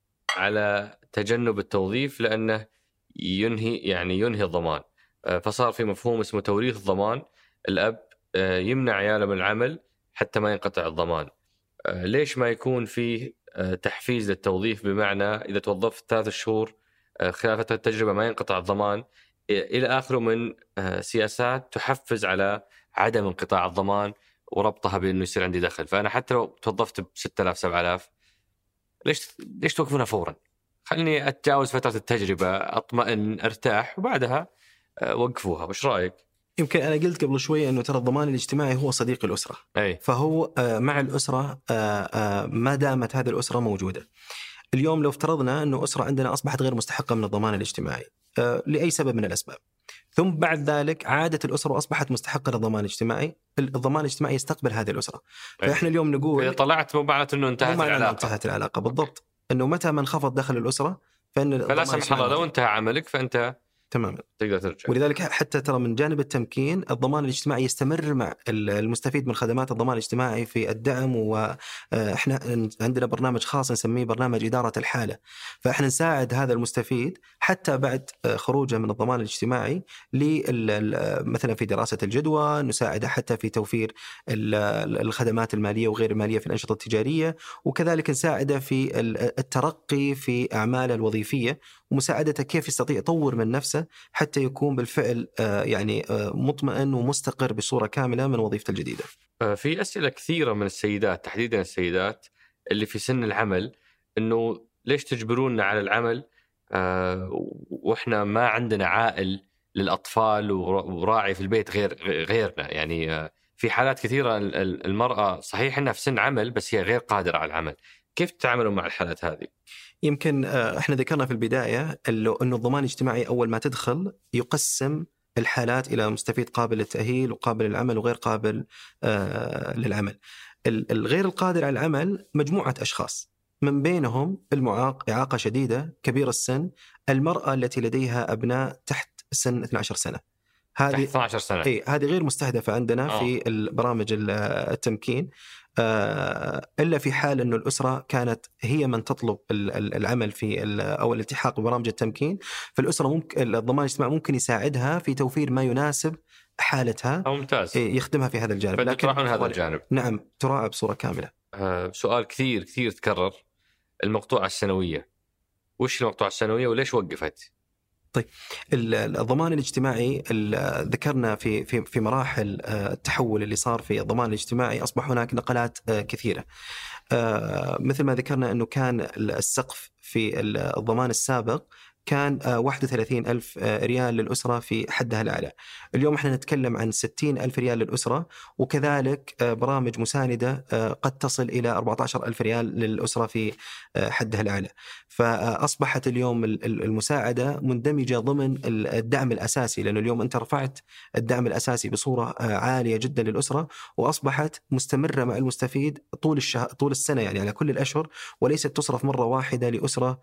على تجنب التوظيف لأنه ينهي يعني ينهي الضمان، فصار في مفهوم اسمه توريث الضمان. الأب يمنع عياله من العمل حتى ما ينقطع الضمان. ليش ما يكون فيه تحفيز للتوظيف، بمعنى إذا توظفت ثلاث شهور خلال فترة التجربة ما ينقطع الضمان إلى آخره من سياسات تحفز على عدم انقطاع الضمان وربطها بأنه يصير عندي دخل. فأنا حتى لو توظفت بستة آلاف سبعة آلاف ليش ليش توقفونها فورا؟ خلني أتجاوز فترة التجربة أطمئن أرتاح وبعدها وقفوها. وش رأيك؟ يمكن أنا قلت قبل شوي أنه ترى الضمان الاجتماعي هو صديق الأسرة. أي. فهو مع الأسرة ما دامت هذه الأسرة موجودة. اليوم لو افترضنا أنه أسرة عندنا أصبحت غير مستحقة من الضمان الاجتماعي لأي سبب من الأسباب، ثم بعد ذلك عادت الأسرة وأصبحت مستحقة للضمان الاجتماعي، الضمان الاجتماعي يستقبل هذه الأسرة. فإحنا اليوم نقول إذا طلعت مبعث أنه انتهت العلاقة. انتهت العلاقة بالضبط. أنه متى ما انخفض دخل الأسرة فإن فلا سمح الله لو انتهى عملك فأنت تماما تقدر ترجع. ولذلك حتى ترى من جانب التمكين الضمان الاجتماعي يستمر مع المستفيد من خدمات الضمان الاجتماعي في الدعم، وإحنا عندنا برنامج خاص نسميه برنامج إدارة الحالة، فإحنا نساعد هذا المستفيد حتى بعد خروجه من الضمان الاجتماعي مثلا في دراسة الجدوى، نساعده حتى في توفير الخدمات المالية وغير المالية في الأنشطة التجارية، وكذلك نساعده في الترقي في أعماله الوظيفية ومساعدته كيف يستطيع يطور من نفسه حتى يكون بالفعل يعني مطمئن ومستقر بصورة كاملة من وظيفته الجديدة. في أسئلة كثيرة من السيدات تحديدا السيدات اللي في سن العمل، إنه ليش تجبروننا على العمل وإحنا ما عندنا عائل للأطفال وراعي في البيت غير غيرنا. يعني في حالات كثيرة المرأة صحيح إنها في سن عمل بس هي غير قادرة على العمل. كيف تتعاملوا مع الحالات هذه؟ يمكن احنا ذكرنا في البداية انه الضمان الاجتماعي اول ما تدخل يقسم الحالات الى مستفيد قابل للتأهيل وقابل للعمل وغير قابل آه للعمل. الغير القادر على العمل مجموعة اشخاص، من بينهم المعاق إعاقة شديدة، كبير السن، المرأة التي لديها ابناء تحت سن اثنتي عشرة سنة. هذه اثنتي عشرة سنة اي هذه غير مستهدفة عندنا أوه. في البرامج التمكين إلا في حال أنه الأسرة كانت هي من تطلب العمل في أو الالتحاق ببرامج التمكين، فالأسرة ممكن الضمان الاجتماعي ممكن يساعدها في توفير ما يناسب حالتها ممتاز يخدمها في هذا الجانب. لكن تراعون هذا الجانب. نعم تراعى بصورة كاملة. آه سؤال كثير كثير تكرر، المقطوعة السنوية، وش المقطوعة السنوية وليش وقفت؟ طيب الضمان الاجتماعي ذكرنا في في في مراحل التحول اللي صار في الضمان الاجتماعي، أصبح هناك نقلات كثيرة. مثل ما ذكرنا أنه كان السقف في الضمان السابق كان واحد وثلاثين ألف ريال للأسرة في حدها الأعلى. اليوم احنا نتكلم عن ستين ألف ريال للأسرة، وكذلك برامج مساندة قد تصل إلى أربعة عشر ألف ريال للأسرة في حدها الأعلى. فأصبحت اليوم المساعدة مندمجة ضمن الدعم الأساسي، لأنه اليوم أنت رفعت الدعم الأساسي بصورة عالية جدا للأسرة، وأصبحت مستمرة مع المستفيد طول الشهر طول السنة، يعني على كل الأشهر، وليست تصرف مرة واحدة لأسرة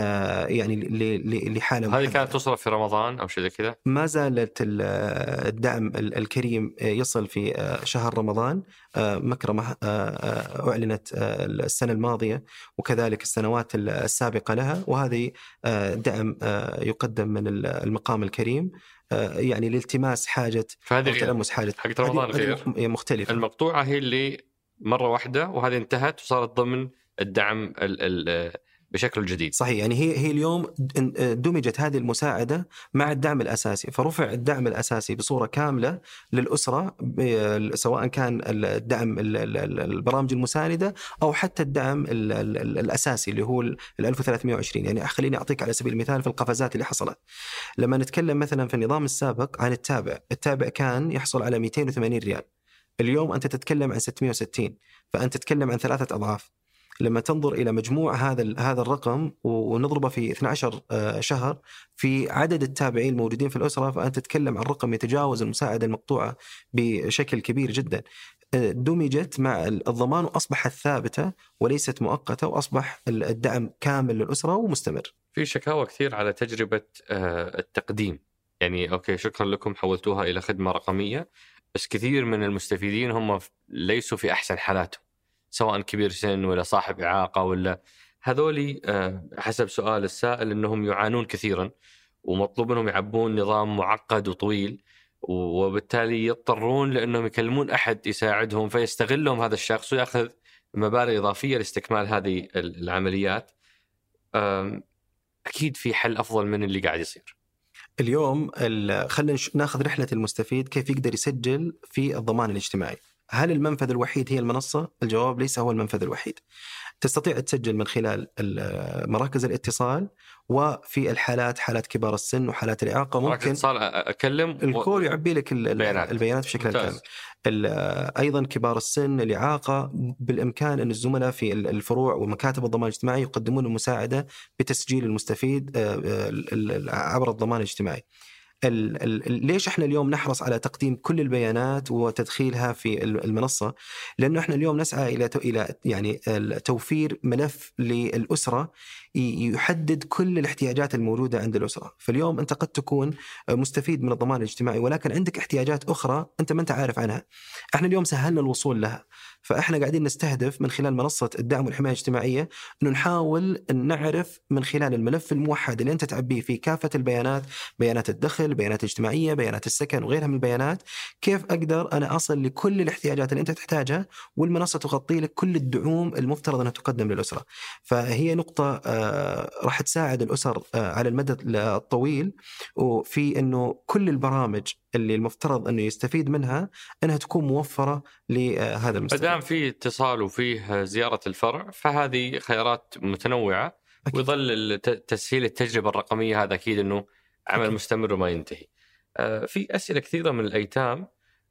يعني لحالة. هذه كانت تصرف في رمضان أو شيء زي كذا؟ ما زالت الدعم الكريم يصل في شهر رمضان. مكرمة أعلنت السنة الماضية وكذلك السنوات السابقة لها، وهذه دعم يقدم من المقام الكريم يعني لالتماس حاجة أو تلمس حاجة. حق رمضان غير مختلفة. المقطوعة هي اللي مرة واحدة وهذه انتهت وصارت ضمن الدعم ال بشكل جديد. صحيح، يعني هي هي اليوم دمجت هذه المساعدة مع الدعم الأساسي، فرفع الدعم الأساسي بصورة كاملة للأسرة، سواء كان الدعم البرامج المساندة أو حتى الدعم الأساسي اللي هو ال ألف وثلاثمائة وعشرين. يعني خليني أعطيك على سبيل المثال في القفزات اللي حصلت. لما نتكلم مثلا في النظام السابق عن التابع، التابع كان يحصل على مئتين وثمانين ريال، اليوم أنت تتكلم عن ستمائة وستين، فأنت تتكلم عن ثلاثة أضعاف. لما تنظر إلى مجموع هذا هذا الرقم ونضربه في اثني عشر شهر في عدد التابعين الموجودين في الأسرة، فأنت تتكلم عن رقم يتجاوز المساعدة المقطوعة بشكل كبير جدا. دمجت مع الضمان وأصبحت ثابتة وليست مؤقتة، وأصبح الدعم كامل للأسرة ومستمر. في شكاوى كثير على تجربة التقديم، يعني أوكي شكرا لكم حولتوها إلى خدمة رقمية، بس كثير من المستفيدين هم ليسوا في أحسن حالاتهم، سواء كبير سن ولا صاحب إعاقة ولا هذولي. حسب سؤال السائل أنهم يعانون كثيرا ومطلوب منهم يعبون نظام معقد وطويل، وبالتالي يضطرون لأنهم يكلمون أحد يساعدهم فيستغلهم هذا الشخص ويأخذ مبالغ إضافية لاستكمال هذه العمليات. أكيد في حل أفضل من اللي قاعد يصير اليوم. خلينا ناخذ رحلة المستفيد كيف يقدر يسجل في الضمان الاجتماعي. هل المنفذ الوحيد هي المنصة؟ الجواب ليس هو المنفذ الوحيد. تستطيع تسجل من خلال مراكز الاتصال، وفي الحالات حالات كبار السن وحالات الإعاقة ممكن أكلم الكول يعبي لك البيانات, البيانات بشكل كامل. أيضا كبار السن الإعاقة بالإمكان أن الزملاء في الفروع ومكاتب الضمان الاجتماعي يقدمون المساعدة بتسجيل المستفيد عبر الضمان الاجتماعي. ال ال ليش احنا اليوم نحرص على تقديم كل البيانات وتدخيلها في المنصة؟ لأنه احنا اليوم نسعى إلى إلى يعني توفير ملف للأسرة يحدد كل الاحتياجات الموجودة عند الأسرة. فاليوم أنت قد تكون مستفيد من الضمان الاجتماعي ولكن عندك احتياجات أخرى أنت ما أنت عارف عنها. احنا اليوم سهلنا الوصول لها، فاحنا قاعدين نستهدف من خلال منصة الدعم والحماية الاجتماعية انه نحاول ان نعرف من خلال الملف الموحد اللي انت تعبيه فيه كافة البيانات، بيانات الدخل، بيانات اجتماعية، بيانات السكن وغيرها من البيانات، كيف اقدر انا اصل لكل الاحتياجات اللي انت تحتاجها، والمنصة تغطي لك كل الدعوم المفترض انها تقدم للأسرة. فهي نقطة آه راح تساعد الأسر آه على المدى الطويل، وفي انه كل البرامج اللي المفترض انه يستفيد منها انها تكون موفرة لهذا المستفيد. دام في اتصال وفيه زيارة الفرع فهذه خيارات متنوعة. أكيد. ويظل تسهيل التجربة الرقمية هذا أكيد أنه عمل أكيد. مستمر وما ينتهي. في أسئلة كثيرة من الأيتام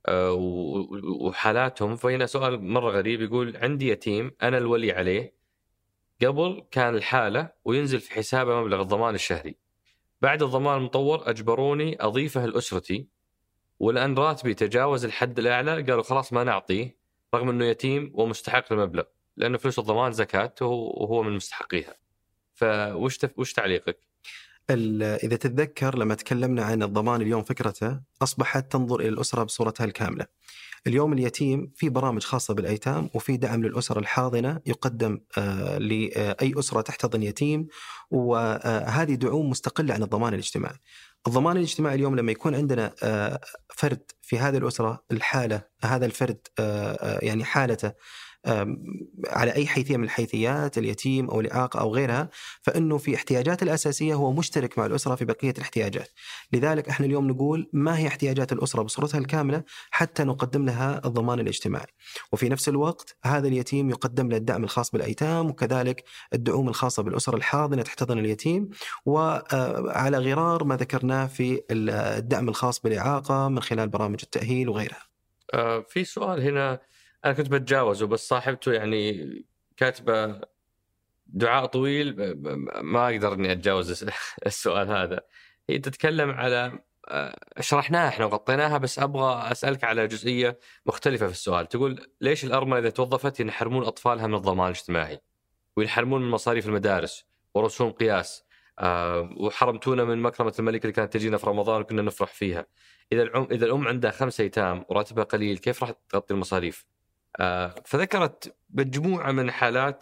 وحالاتهم. فهنا سؤال مرة غريب يقول عندي يتيم أنا الولي عليه، قبل كان الحالة وينزل في حسابه مبلغ الضمان الشهري، بعد الضمان المطور أجبروني أضيفه لأسرتي، والآن راتبي تجاوز الحد الأعلى قالوا خلاص ما نعطيه رغم أنه يتيم ومستحق المبلغ لأنه فلوس الضمان زكاة وهو من مستحقيها. فوش تف... وش تعليقك؟ إذا تتذكر لما تكلمنا عن الضمان اليوم فكرته أصبحت تنظر إلى الأسرة بصورتها الكاملة. اليوم اليتيم في برامج خاصة بالأيتام وفي دعم للأسر الحاضنة يقدم آه لأي أسرة تحتضن يتيم، وهذه دعوم مستقلة عن الضمان الاجتماعي. الضمان الاجتماعي اليوم لما يكون عندنا فرد في هذه الأسرة، الحالة هذا الفرد يعني حالته على أي حيثية من الحيثيات، اليتيم أو الإعاقة أو غيرها، فإنه في احتياجات الأساسية هو مشترك مع الأسرة في بقية الاحتياجات. لذلك إحنا اليوم نقول ما هي احتياجات الأسرة بصورتها الكاملة حتى نقدم لها الضمان الاجتماعي. وفي نفس الوقت هذا اليتيم يقدم له الدعم الخاص بالأيتام، وكذلك الدعوم الخاصة بالأسر الحاضنة تحتضن اليتيم، وعلى غرار ما ذكرناه في الدعم الخاص بالإعاقة من خلال برامج التأهيل وغيرها. آه في سؤال هنا أنا كنت بتجاوزه بس صاحبته يعني كاتبة دعاء طويل ما أقدر إني أتجاوز السؤال هذا. هي تتكلم على شرحناها إحنا وغطيناها، بس أبغى أسألك على جزئية مختلفة في السؤال. تقول ليش الأرملة إذا توظفت ينحرمون أطفالها من الضمان الاجتماعي وينحرمون من مصاريف المدارس ورسوم قياس، أه وحرمتونا من مكرمة الملك اللي كانت تجينا في رمضان وكنا نفرح فيها. إذا الأم إذا الأم عندها خمسة أيتام وراتبها قليل كيف راح تغطي المصاريف؟ أه فذكرت مجموعة من حالات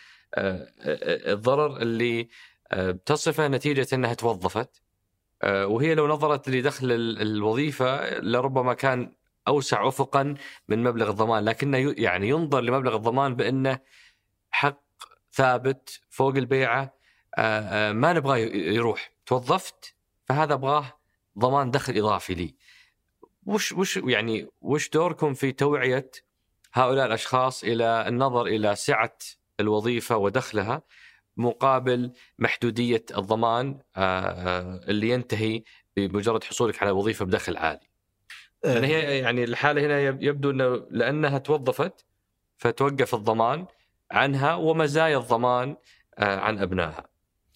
الضرر اللي تصفه نتيجة أنها توظفت، وهي لو نظرت لدخل الوظيفة لربما كان أوسع أفقا من مبلغ الضمان، لكنه يعني ينظر لمبلغ الضمان بأنه حق ثابت فوق البيعة، ما نبغاه يروح. توظفت فهذا أبغاه ضمان دخل إضافي لي. وش وش يعني وش دوركم في توعية هؤلاء الأشخاص إلى النظر إلى سعة الوظيفة ودخلها مقابل محدودية الضمان اللي ينتهي بمجرد حصولك على وظيفة بدخل عالي؟ يعني هي يعني الحالة هنا يبدو أنه لأنها توظفت فتوقف الضمان عنها ومزايا الضمان عن أبنائها.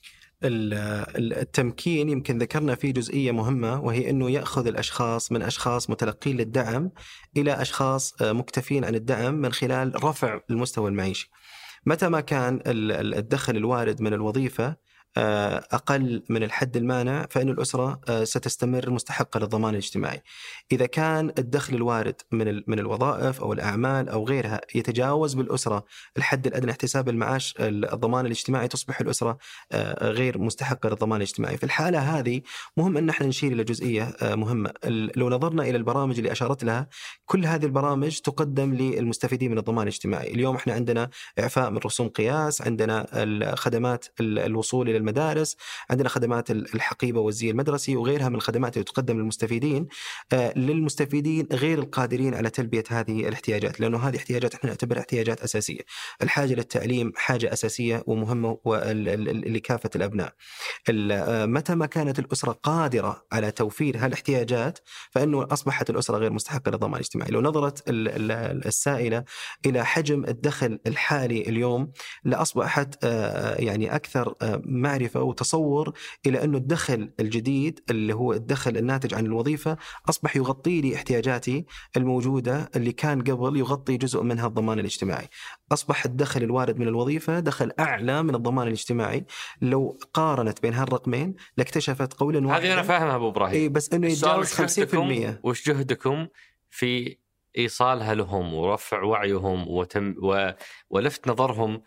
التمكين يمكن ذكرنا فيه جزئية مهمة، وهي أنه يأخذ الأشخاص من أشخاص متلقين للدعم إلى أشخاص مكتفين عن الدعم من خلال رفع المستوى المعيشي. متى ما كان الدخل الوارد من الوظيفة أقل من الحد المانع فإن الأسرة ستستمر مستحقة للضمان الاجتماعي. إذا كان الدخل الوارد من من الوظائف أو الأعمال أو غيرها يتجاوز بالأسرة الحد الأدنى احتساب المعاش الضمان الاجتماعي، تصبح الأسرة غير مستحقة للضمان الاجتماعي. في الحالة هذه مهم أن احنا نشير إلى جزئية مهمة. لو نظرنا إلى البرامج اللي أشارت لها، كل هذه البرامج تقدم للمستفيدين من الضمان الاجتماعي. اليوم احنا عندنا إعفاء من رسوم قياس، عندنا الخدمات الوصول إلى المدارس، عندنا خدمات الحقيبة والزي المدرسي وغيرها من الخدمات اللي تقدم للمستفيدين للمستفيدين غير القادرين على تلبية هذه الاحتياجات، لأنه هذه احتياجات احنا نعتبرها احتياجات أساسية. الحاجة للتعليم حاجة أساسية ومهمة لكافة الأبناء. متى ما كانت الأسرة قادرة على توفير هالاحتياجات فإنه أصبحت الأسرة غير مستحقة للضمان الاجتماعي. لو نظرت السائلة إلى حجم الدخل الحالي اليوم لأصبحت يعني أكثر معرفة وتصور إلى أنه الدخل الجديد اللي هو الدخل الناتج عن الوظيفة أصبح يغطي لي احتياجاتي الموجودة اللي كان قبل يغطي جزء منها الضمان الاجتماعي. أصبح الدخل الوارد من الوظيفة دخل أعلى من الضمان الاجتماعي. لو قارنت بين هالرقمين لاكتشفت قولا واحدا. هذه أنا فاهمها أبو إبراهيم. إيه بس إنه يتجاوز خمسين بالمئة. وش جهدكم في إيصالها لهم ورفع وعيهم وتم و... ولفت نظرهم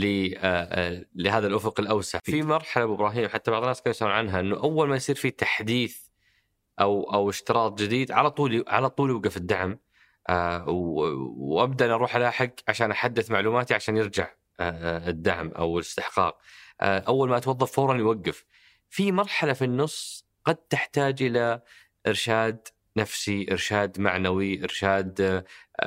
لهذا الأفق الأوسع؟ في مرحلة أبو إبراهيم حتى بعض الناس كانوا يسألون عنها، إنه أول ما يصير في تحديث أو أو اشتراط جديد على طول على طول يوقف الدعم، آه وأبدأ أروح ألاحق عشان أحدث معلوماتي عشان يرجع آه الدعم أو الاستحقاق. آه أول ما أتوظف فورا يوقف. في مرحلة في النص قد تحتاج إلى إرشاد نفسي، إرشاد معنوي، إرشاد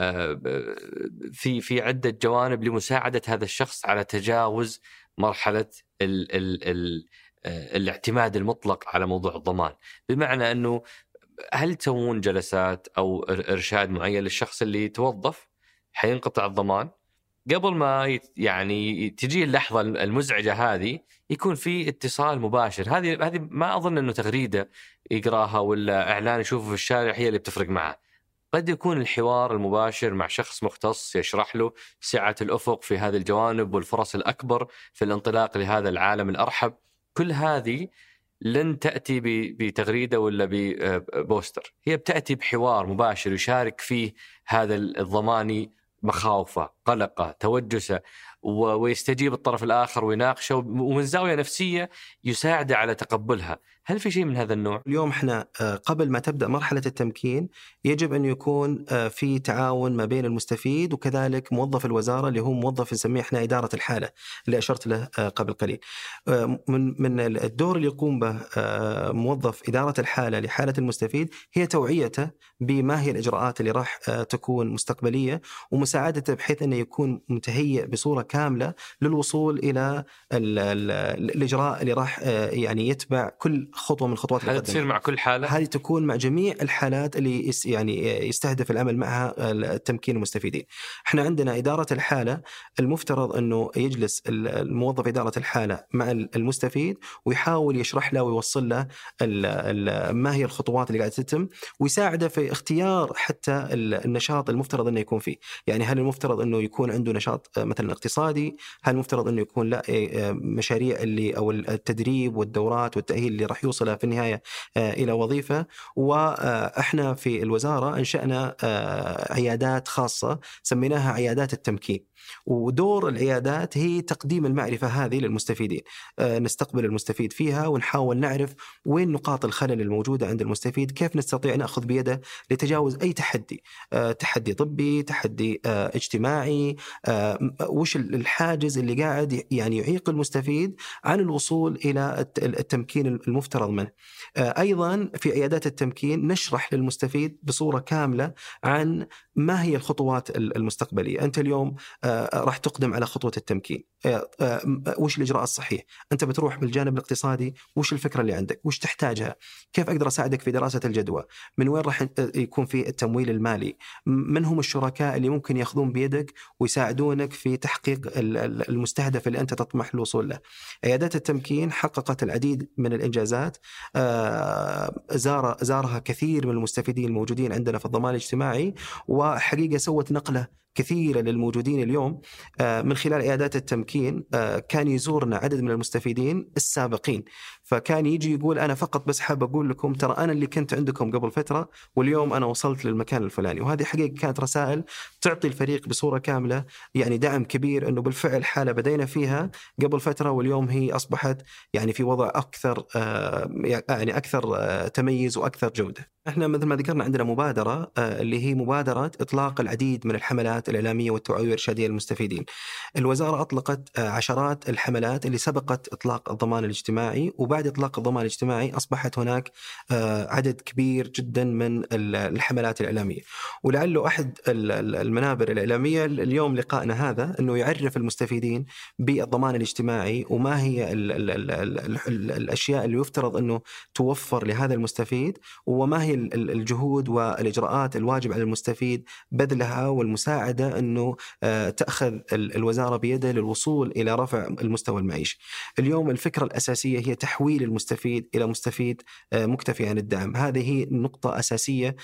في في عدة جوانب لمساعدة هذا الشخص على تجاوز مرحلة ال ال ال الاعتماد المطلق على موضوع الضمان. بمعنى أنه هل تسوون جلسات أو إرشاد معين للشخص اللي يتوظف حينقطع الضمان قبل ما يعني تجي اللحظة المزعجة هذه يكون في اتصال مباشر؟ هذه هذه ما أظن أنه تغريدة يقراها ولا إعلان يشوفه في الشارع هي اللي بتفرق معه. قد يكون الحوار المباشر مع شخص مختص يشرح له سعة الأفق في هذه الجوانب والفرص الأكبر في الانطلاق لهذا العالم الأرحب. كل هذه لن تأتي بتغريدة ولا ببوستر، هي بتأتي بحوار مباشر يشارك فيه هذا الضماني مخاوفه، قلقه، توجسه، ويستجيب الطرف الآخر ويناقشه، ومن زاوية نفسية يساعد على تقبلها. هل في شيء من هذا النوع؟ اليوم احنا قبل ما تبدأ مرحلة التمكين يجب أن يكون في تعاون ما بين المستفيد وكذلك موظف الوزارة اللي هو موظف نسميه احنا إدارة الحالة اللي أشرت له قبل قليل. من من الدور اللي يقوم به موظف إدارة الحالة لحالة المستفيد هي توعيته بما هي الإجراءات اللي راح تكون مستقبلية ومساعدته بحيث أنه يكون متهيئ بصورة كاملة للوصول إلى الإجراء اللي راح يعني يتبع كل خطوة من خطوات هذا تصير مع كل حالة؟ هذه تكون مع جميع الحالات اللي يعني يستهدف العمل معها التمكين المستفيدين. احنا عندنا إدارة الحالة المفترض أنه يجلس الموظف إدارة الحالة مع المستفيد ويحاول يشرح له ويوصل له ما هي الخطوات اللي قاعدة تتم ويساعده في اختيار حتى النشاط المفترض أنه يكون فيه. يعني هل المفترض أنه يكون عنده نشاط مثلا اقتصادي؟ هل المفترض أنه يكون لا مشاريع اللي أو التدريب والدورات والتأهيل اللي راح يوصلها في النهاية إلى وظيفة؟ وإحنا في الوزارة أنشأنا عيادات خاصة سميناها عيادات التمكين، ودور العيادات هي تقديم المعرفة هذه للمستفيدين. نستقبل المستفيد فيها ونحاول نعرف وين نقاط الخلل الموجودة عند المستفيد، كيف نستطيع نأخذ بيده لتجاوز أي تحدي، تحدي طبي، تحدي اجتماعي، وش الحاجز اللي قاعد يعني يعيق المستفيد عن الوصول إلى التمكين المفترض منه. أيضا في عيادات التمكين نشرح للمستفيد بصورة كاملة عن ما هي الخطوات المستقبلية. أنت اليوم راح تقدم على خطوة التمكين، وش الإجراء الصحيح؟ أنت بتروح بالجانب الاقتصادي، وش الفكرة اللي عندك؟ وش تحتاجها؟ كيف أقدر أساعدك في دراسة الجدوى؟ من وين راح يكون في التمويل المالي؟ من هم الشركاء اللي ممكن يأخذون بيدك ويساعدونك في تحقيق المستهدف اللي أنت تطمح للوصول له؟ عيادات التمكين حققت العديد من الإنجازات، زار زارها كثير من المستفيدين الموجودين عندنا في الضمان الاجتماعي، وحقيقة سوت نقلة كثيرة للموجودين اليوم. من خلال عيادات التمكين كان يزورنا عدد من المستفيدين السابقين، فكان يجي يقول أنا فقط بس حاب أقول لكم ترى أنا اللي كنت عندكم قبل فترة واليوم أنا وصلت للمكان الفلاني. وهذه حقيقة كانت رسائل تعطي الفريق بصورة كاملة يعني دعم كبير أنه بالفعل حالة بدينا فيها قبل فترة واليوم هي أصبحت يعني في وضع أكثر يعني أكثر تميز وأكثر جودة. احنا مثل ما ذكرنا عندنا مبادرة اللي هي مبادرة إطلاق العديد من الحملات الإعلامية والتوعوية الإرشادية للمستفيدين. الوزارة أطلقت عشرات الحملات اللي سبقت إطلاق الضمان الاجتماعي، وبعد إطلاق الضمان الاجتماعي أصبحت هناك عدد كبير جدا من الحملات الإعلامية. ولعله أحد المنابر الإعلامية اليوم لقائنا هذا أنه يعرف المستفيدين بالضمان الاجتماعي وما هي ال ال ال ال ال الأشياء اللي يفترض أنه توفر لهذا المستفيد، وما هي الجهود والإجراءات الواجب على المستفيد بذلها والمساعدة أنه تأخذ الوزارة بيده للوصول إلى رفع المستوى المعيشي. اليوم الفكرة الأساسية هي تحويل المستفيد إلى مستفيد مكتفي عن الدعم. هذه هي نقطة أساسية،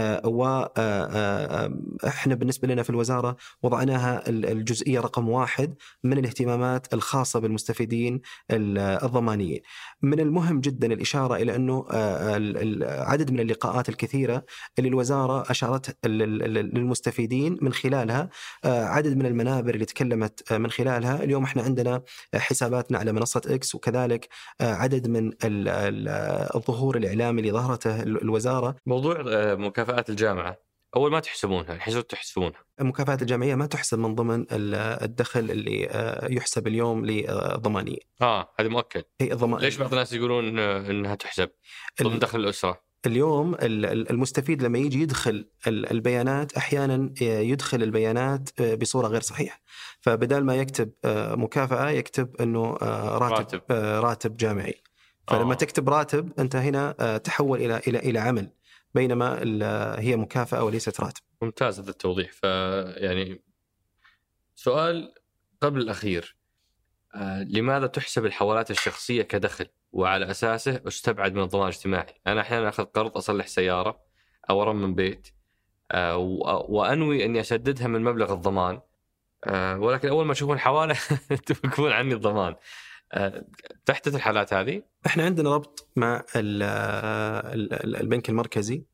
وإحنا بالنسبة لنا في الوزارة وضعناها الجزئية رقم واحد من الاهتمامات الخاصة بالمستفيدين الضمانيين. من المهم جدا الإشارة إلى أنه عدد من اللقاءات الكثيرة اللي الوزارة أشارت للمستفيدين من خلالها، عدد من المنابر اللي تكلمت من خلالها. اليوم احنا عندنا حساباتنا على منصة إكس، وكذلك عدد من الظهور الإعلامي اللي ظهرته الوزارة. موضوع مكافآت الجامعة أول ما تحسبونها، الحين تحسبونها؟ المكافآت الجامعية ما تحسب من ضمن الدخل اللي يحسب اليوم للضمانية. آه هذه مؤكد. الضمان... ليش بعض الناس يقولون إنها تحسب ضمن دخل الأسرة؟ اليوم المستفيد لما يجي يدخل البيانات أحيانا يدخل البيانات بصورة غير صحيحة، فبدال ما يكتب مكافأة يكتب أنه راتب راتب, راتب جامعي. فلما آه. تكتب راتب أنت هنا تحول إلى إلى إلى عمل، بينما هي مكافأة وليست راتب. ممتاز هذا التوضيح. فيعني سؤال قبل الأخير، آه لماذا تحسب الحوالات الشخصية كدخل وعلى أساسه استبعد من الضمان الاجتماعي؟ أنا أحيانا أخذ قرض أصلح سيارة أو أرمم بيت، آه وأنوي أني أسددها من مبلغ الضمان، آه ولكن أول ما أشوفون الحوالة تفكون عني الضمان. آه تحدث الحالات هذه؟ إحنا عندنا ربط مع البنك المركزي،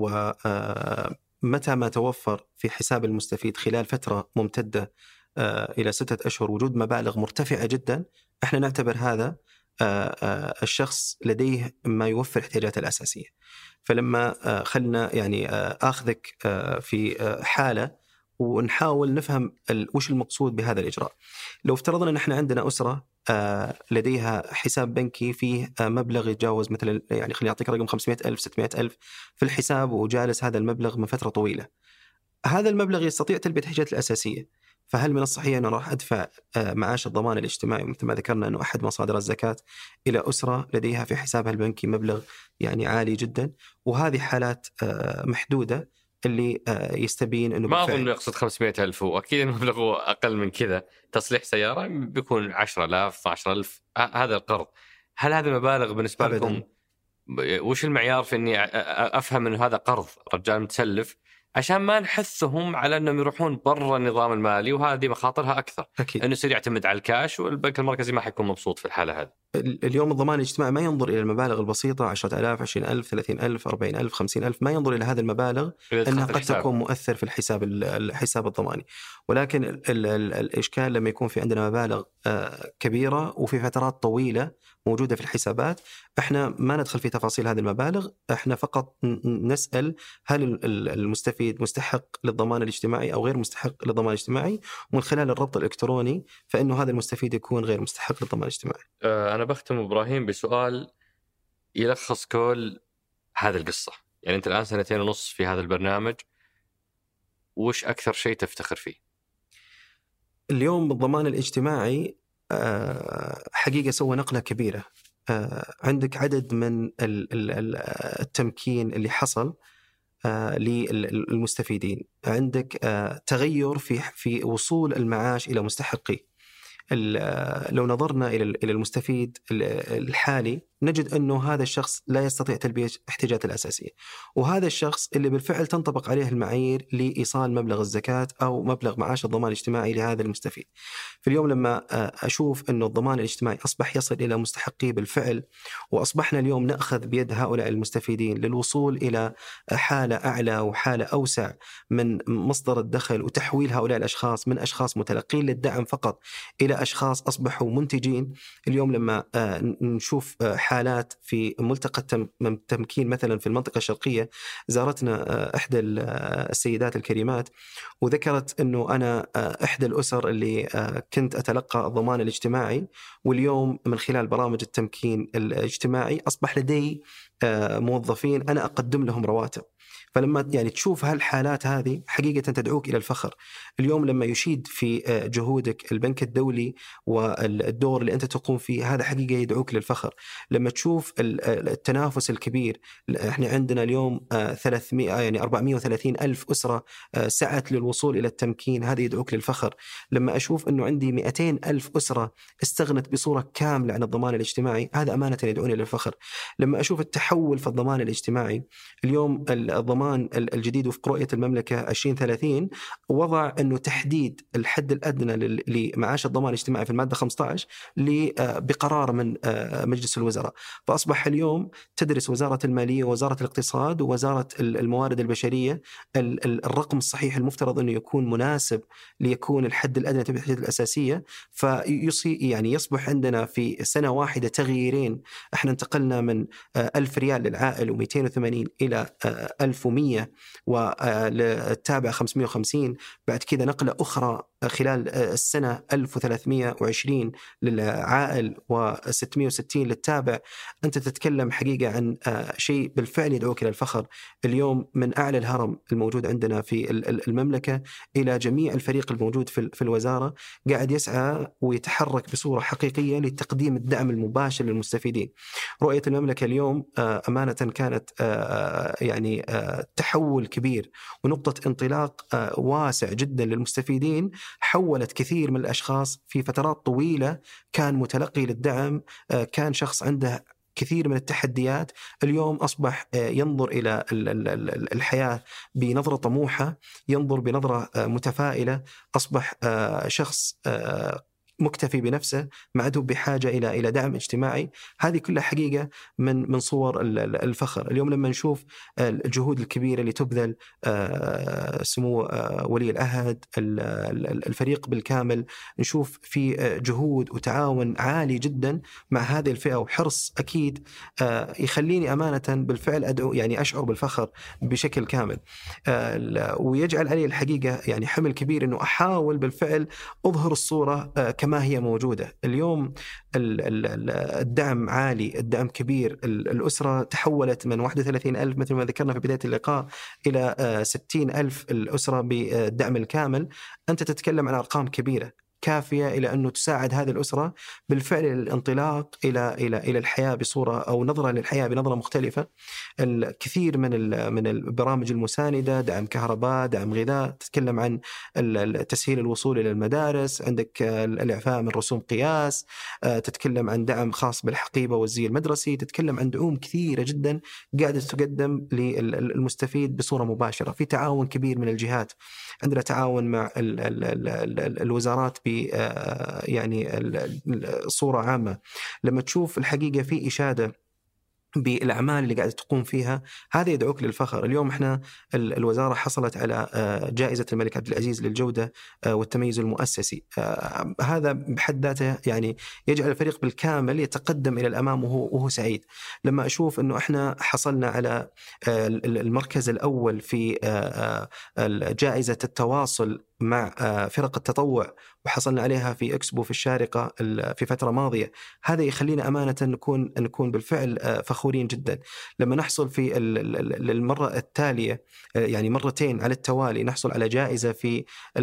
ومتى ما توفر في حساب المستفيد خلال فترة ممتدة إلى ستة أشهر وجود مبالغ مرتفعة جدا، إحنا نعتبر هذا الشخص لديه ما يوفر احتياجاته الأساسية. فلما خلنا يعني أخذك في حالة ونحاول نفهم وش المقصود بهذا الإجراء. لو افترضنا أن احنا عندنا أسرة لديها حساب بنكي فيه مبلغ يتجاوز مثلا، يعني خليني أعطيك رقم خمسمائة ألف ستمائة ألف في الحساب، وجالس هذا المبلغ من فترة طويلة. هذا المبلغ يستطيع تلبية احتياجاته الأساسية، فهل من الصحيح أنه راح أدفع معاش الضمان الاجتماعي مثل ما ذكرنا أنه أحد مصادر الزكاة إلى أسرة لديها في حسابها البنكي مبلغ يعني عالي جدا؟ وهذه حالات محدودة اللي يستبين أنه ما أظن يقصد خمسمائة ألف، وأكيد المبلغ أقل من كذا. تصليح سيارة بيكون عشرة آلاف اثنا عشر ألف، هذا القرض. هل هذا المبالغ بالنسبة أبداً لكم وش المعيار في أني أفهم أنه هذا قرض رجال متسلف، عشان ما نحثهم على أنهم يروحون برا النظام المالي، وهذه مخاطرها أكثر. أكيد. أنه يصير يعتمد على الكاش، والبنك المركزي ما حيكون مبسوط في الحالة هذه. اليوم الضمان الاجتماعي ما ينظر إلى المبالغ البسيطة عشرة آلاف عشرين ألف ثلاثين ألف أربعين ألف خمسين ألف، ما ينظر إلى هذه المبالغ أنها قد تكون مؤثر في الحساب الحساب الضماني. ولكن ال ال ال الإشكال لما يكون في عندنا مبالغ كبيرة وفي فترات طويلة موجودة في الحسابات، احنا ما ندخل في تفاصيل هذه المبالغ، احنا فقط نسأل هل المستفيد مستحق للضمان الاجتماعي أو غير مستحق للضمان الاجتماعي، ومن خلال الربط الإلكتروني فإنه هذا المستفيد يكون غير مستحق للضمان الاجتماعي. أنا بختم إبراهيم بسؤال يلخص كل هذه القصة. يعني أنت الآن سنتين ونص في هذا البرنامج، وش أكثر شيء تفتخر فيه؟ اليوم بالضمان الاجتماعي حقيقة سوى نقلة كبيرة. عندك عدد من التمكين اللي حصل للمستفيدين، عندك تغير في في وصول المعاش إلى مستحقيه. لو نظرنا إلى المستفيد الحالي نجد أنه هذا الشخص لا يستطيع تلبية احتياجاته الأساسية، وهذا الشخص اللي بالفعل تنطبق عليه المعايير لإيصال مبلغ الزكاة أو مبلغ معاش الضمان الاجتماعي لهذا المستفيد. في اليوم لما أشوف أنه الضمان الاجتماعي أصبح يصل إلى مستحقيه بالفعل، وأصبحنا اليوم نأخذ بيد هؤلاء المستفيدين للوصول إلى حالة أعلى وحالة أوسع من مصدر الدخل، وتحويل هؤلاء الأشخاص من أشخاص متلقين للدعم فقط إلى أشخاص أصبحوا منتجين. اليوم لما نشوف حالات في ملتقى التمكين مثلا في المنطقة الشرقية، زارتنا إحدى السيدات الكريمات وذكرت أنه أنا إحدى الأسر اللي كنت أتلقى الضمان الاجتماعي، واليوم من خلال برامج التمكين الاجتماعي أصبح لدي موظفين أنا أقدم لهم رواتب. فلما يعني تشوف هالحالات هذه حقيقة تدعوك إلى الفخر. اليوم لما يشيد في جهودك البنك الدولي والدور اللي أنت تقوم فيه، هذا حقيقة يدعوك للفخر. لما تشوف التنافس الكبير، احنا عندنا اليوم ثلاثمائة يعني أربعمائة وثلاثين ألف أسرة سعت للوصول إلى التمكين، هذا يدعوك للفخر. لما أشوف أنه عندي مئتين ألف أسرة استغنت بصورة كاملة عن الضمان الاجتماعي، هذا أمانة يدعوني للفخر. لما أشوف التحول في الضمان الاجتماعي، اليوم الضمان الجديد وفق رؤية المملكة عشرين ثلاثين وضع أنه تحديد الحد الأدنى لمعاش الضمان الاجتماعي في المادة خمسة عشر بقرار من مجلس الوزراء. فأصبح اليوم تدرس وزارة المالية ووزارة الاقتصاد ووزارة الموارد البشرية الرقم الصحيح المفترض أنه يكون مناسب ليكون الحد الأدنى للتبعيات الأساسية. فيصي يعني يصبح عندنا في سنة واحدة تغييرين، احنا انتقلنا من ألف ريال للعائل ومئتين وثمانين إلى ألف ومئة، والتابع خمسمائة وخمسين. بعد كذا نقلة أخرى خلال السنة ألف وثلاثمائة وعشرين للعائل وستمائة وستين للتابع. أنت تتكلم حقيقة عن شيء بالفعل يدعوك إلى الفخر. اليوم من أعلى الهرم الموجود عندنا في المملكة إلى جميع الفريق الموجود في الوزارة قاعد يسعى ويتحرك بصورة حقيقية لتقديم الدعم المباشر للمستفيدين. رؤية المملكة اليوم أمانة كانت يعني تحول كبير ونقطة انطلاق واسع جدا للمستفيدين، حولت كثير من الأشخاص في فترات طويلة كان متلقي للدعم، كان شخص عنده كثير من التحديات، اليوم أصبح ينظر إلى الحياة بنظرة طموحة، ينظر بنظرة متفائلة، أصبح شخص مكتفي بنفسه، ما عاد بحاجة إلى إلى دعم اجتماعي. هذه كلها حقيقة من من صور الفخر. اليوم لما نشوف الجهود الكبيرة اللي تبذل سمو ولي العهد، الفريق بالكامل، نشوف في جهود وتعاون عالي جدا مع هذه الفئة وحرص أكيد يخليني أمانة بالفعل أدعو يعني أشعر بالفخر بشكل كامل، ويجعل علي الحقيقة يعني حمل كبير إنه أحاول بالفعل أظهر الصورة كما هي موجودة. اليوم الدعم عالي، الدعم كبير، الأسرة تحولت من واحد وثلاثين ألف مثل ما ذكرنا في بداية اللقاء إلى ستين ألف الأسرة بالدعم الكامل. أنت تتكلم عن أرقام كبيرة كافية إلى أنه تساعد هذه الأسرة بالفعل الانطلاق إلى إلى إلى الحياة بصورة أو نظرة للحياة بنظرة مختلفة. الكثير من من البرامج المساندة، دعم كهرباء، دعم غذاء، تتكلم عن تسهيل الوصول إلى المدارس، عندك الإعفاء من رسوم قياس، تتكلم عن دعم خاص بالحقيبة والزي المدرسي، تتكلم عن دعوم كثيرة جدا قاعدة تقدم للمستفيد بصورة مباشرة. في تعاون كبير من الجهات، عندنا تعاون مع ال ال ال الوزارات ب يعني الصورة عامة. لما تشوف الحقيقة في إشادة بالأعمال اللي قاعدة تقوم فيها، هذا يدعوك للفخر. اليوم احنا الوزارة حصلت على جائزة الملك عبد العزيز للجودة والتميز المؤسسي. هذا بحد ذاته يعني يجعل الفريق بالكامل يتقدم إلى الأمام وهو, وهو سعيد. لما أشوف أنه احنا حصلنا على المركز الأول في جائزة التواصل مع فرق التطوع وحصلنا عليها في إكسبو في الشارقة في فترة ماضية، هذا يخلينا أمانة نكون نكون بالفعل فخورين جدا. لما نحصل في المرة التالية يعني مرتين على التوالي نحصل على جائزة في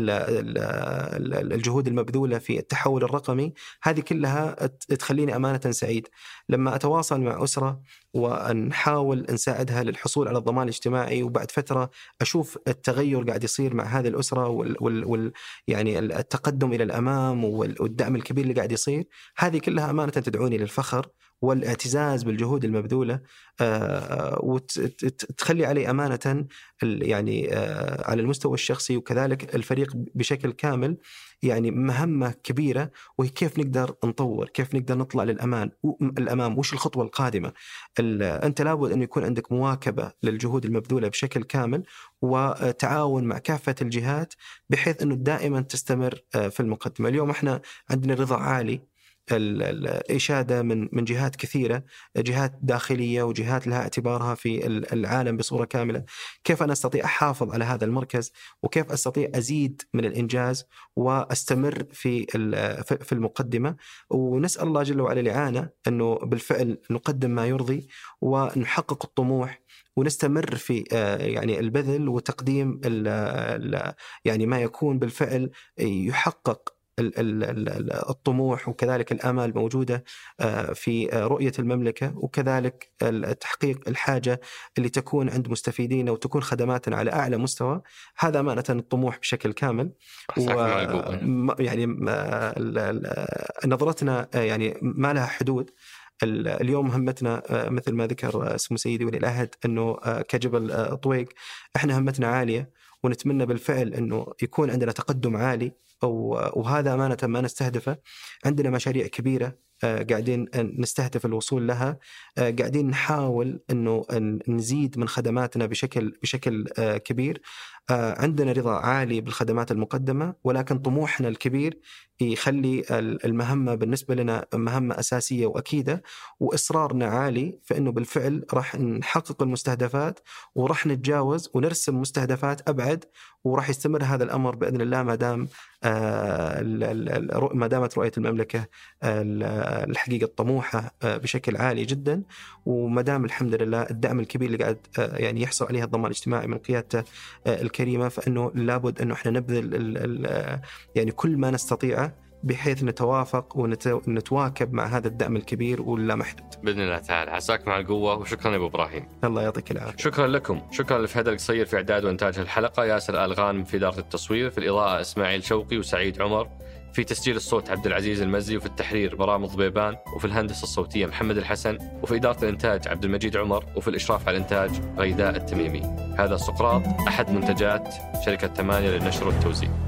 الجهود المبذولة في التحول الرقمي، هذه كلها تخليني أمانة سعيد. لما أتواصل مع أسرة ونحاول نساعدها للحصول على الضمان الاجتماعي، وبعد فترة أشوف التغير قاعد يصير مع هذه الأسرة وال وال وال يعني التقدم إلى الأمام والدعم الكبير اللي قاعد يصير، هذه كلها أمانة تدعوني للفخر والاعتزاز بالجهود المبذولة، آه وتخلي علي أمانة يعني آه على المستوى الشخصي وكذلك الفريق بشكل كامل يعني مهمة كبيرة، وهي كيف نقدر نطور، كيف نقدر نطلع للأمان الأمام، وش الخطوة القادمة. أنت لابد أن يكون عندك مواكبة للجهود المبذولة بشكل كامل وتعاون مع كافة الجهات بحيث أنه دائما تستمر في المقدمة. اليوم احنا عندنا رضا عالي، الإشادة من من جهات كثيرة، جهات داخلية وجهات لها اعتبارها في العالم بصورة كاملة. كيف أنا أستطيع أحافظ على هذا المركز، وكيف أستطيع أزيد من الإنجاز وأستمر في في المقدمة، ونسأل الله جل وعلا الإعانة أنه بالفعل نقدم ما يرضي ونحقق الطموح ونستمر في يعني البذل وتقديم يعني ما يكون بالفعل يحقق الطموح وكذلك الآمال موجودة في رؤية المملكة، وكذلك تحقيق الحاجة اللي تكون عند مستفيدين وتكون خدماتنا على أعلى مستوى. هذا أمانة الطموح بشكل كامل. يعني نظرتنا يعني ما لها حدود. اليوم همتنا مثل ما ذكر سمو سيدي ولي العهد أنه كجبل طويق احنا همتنا عالية، ونتمنى بالفعل أنه يكون عندنا تقدم عالي، وهذا أمانة ما نستهدفه. عندنا مشاريع كبيرة قاعدين نستهدف الوصول لها، قاعدين نحاول أنه نزيد من خدماتنا بشكل بشكل كبير. عندنا رضا عالي بالخدمات المقدمة، ولكن طموحنا الكبير يخلي المهمة بالنسبة لنا مهمة أساسية وأكيدة، وإصرارنا عالي فإنه بالفعل راح نحقق المستهدفات وراح نتجاوز ونرسم مستهدفات أبعد، وراح يستمر هذا الأمر بإذن الله ما دام ما دامت رؤية المملكة الحقيقة الطموحة بشكل عالي جدا، وما دام الحمد لله الدعم الكبير اللي قاعد يعني يحصل عليه الضمان الاجتماعي من قيادته الكريمة، فإنه لابد أنه إحنا نبذل يعني كل ما نستطيعه بحيث نتوافق ونتواكب مع هذا الدعم الكبير واللا محدود بإذن الله تعالى. عساك مع القوة، وشكرا يا أبو إبراهيم. الله يعطيك العافية. شكرا لكم. شكرا لفهد القصير في إعداد وإنتاج الحلقة، ياسر آل غانم في إدارة التصوير، في الإضاءة إسماعيل شوقي وسعيد عمر، في تسجيل الصوت عبد العزيز المزي، وفي التحرير برام ضبيبان، وفي الهندسة الصوتية محمد الحسن، وفي إدارة الإنتاج عبد المجيد عمر، وفي الإشراف على الإنتاج غيداء التميمي. هذا سقراط، أحد منتجات شركة ثمانية للنشر والتوزيع.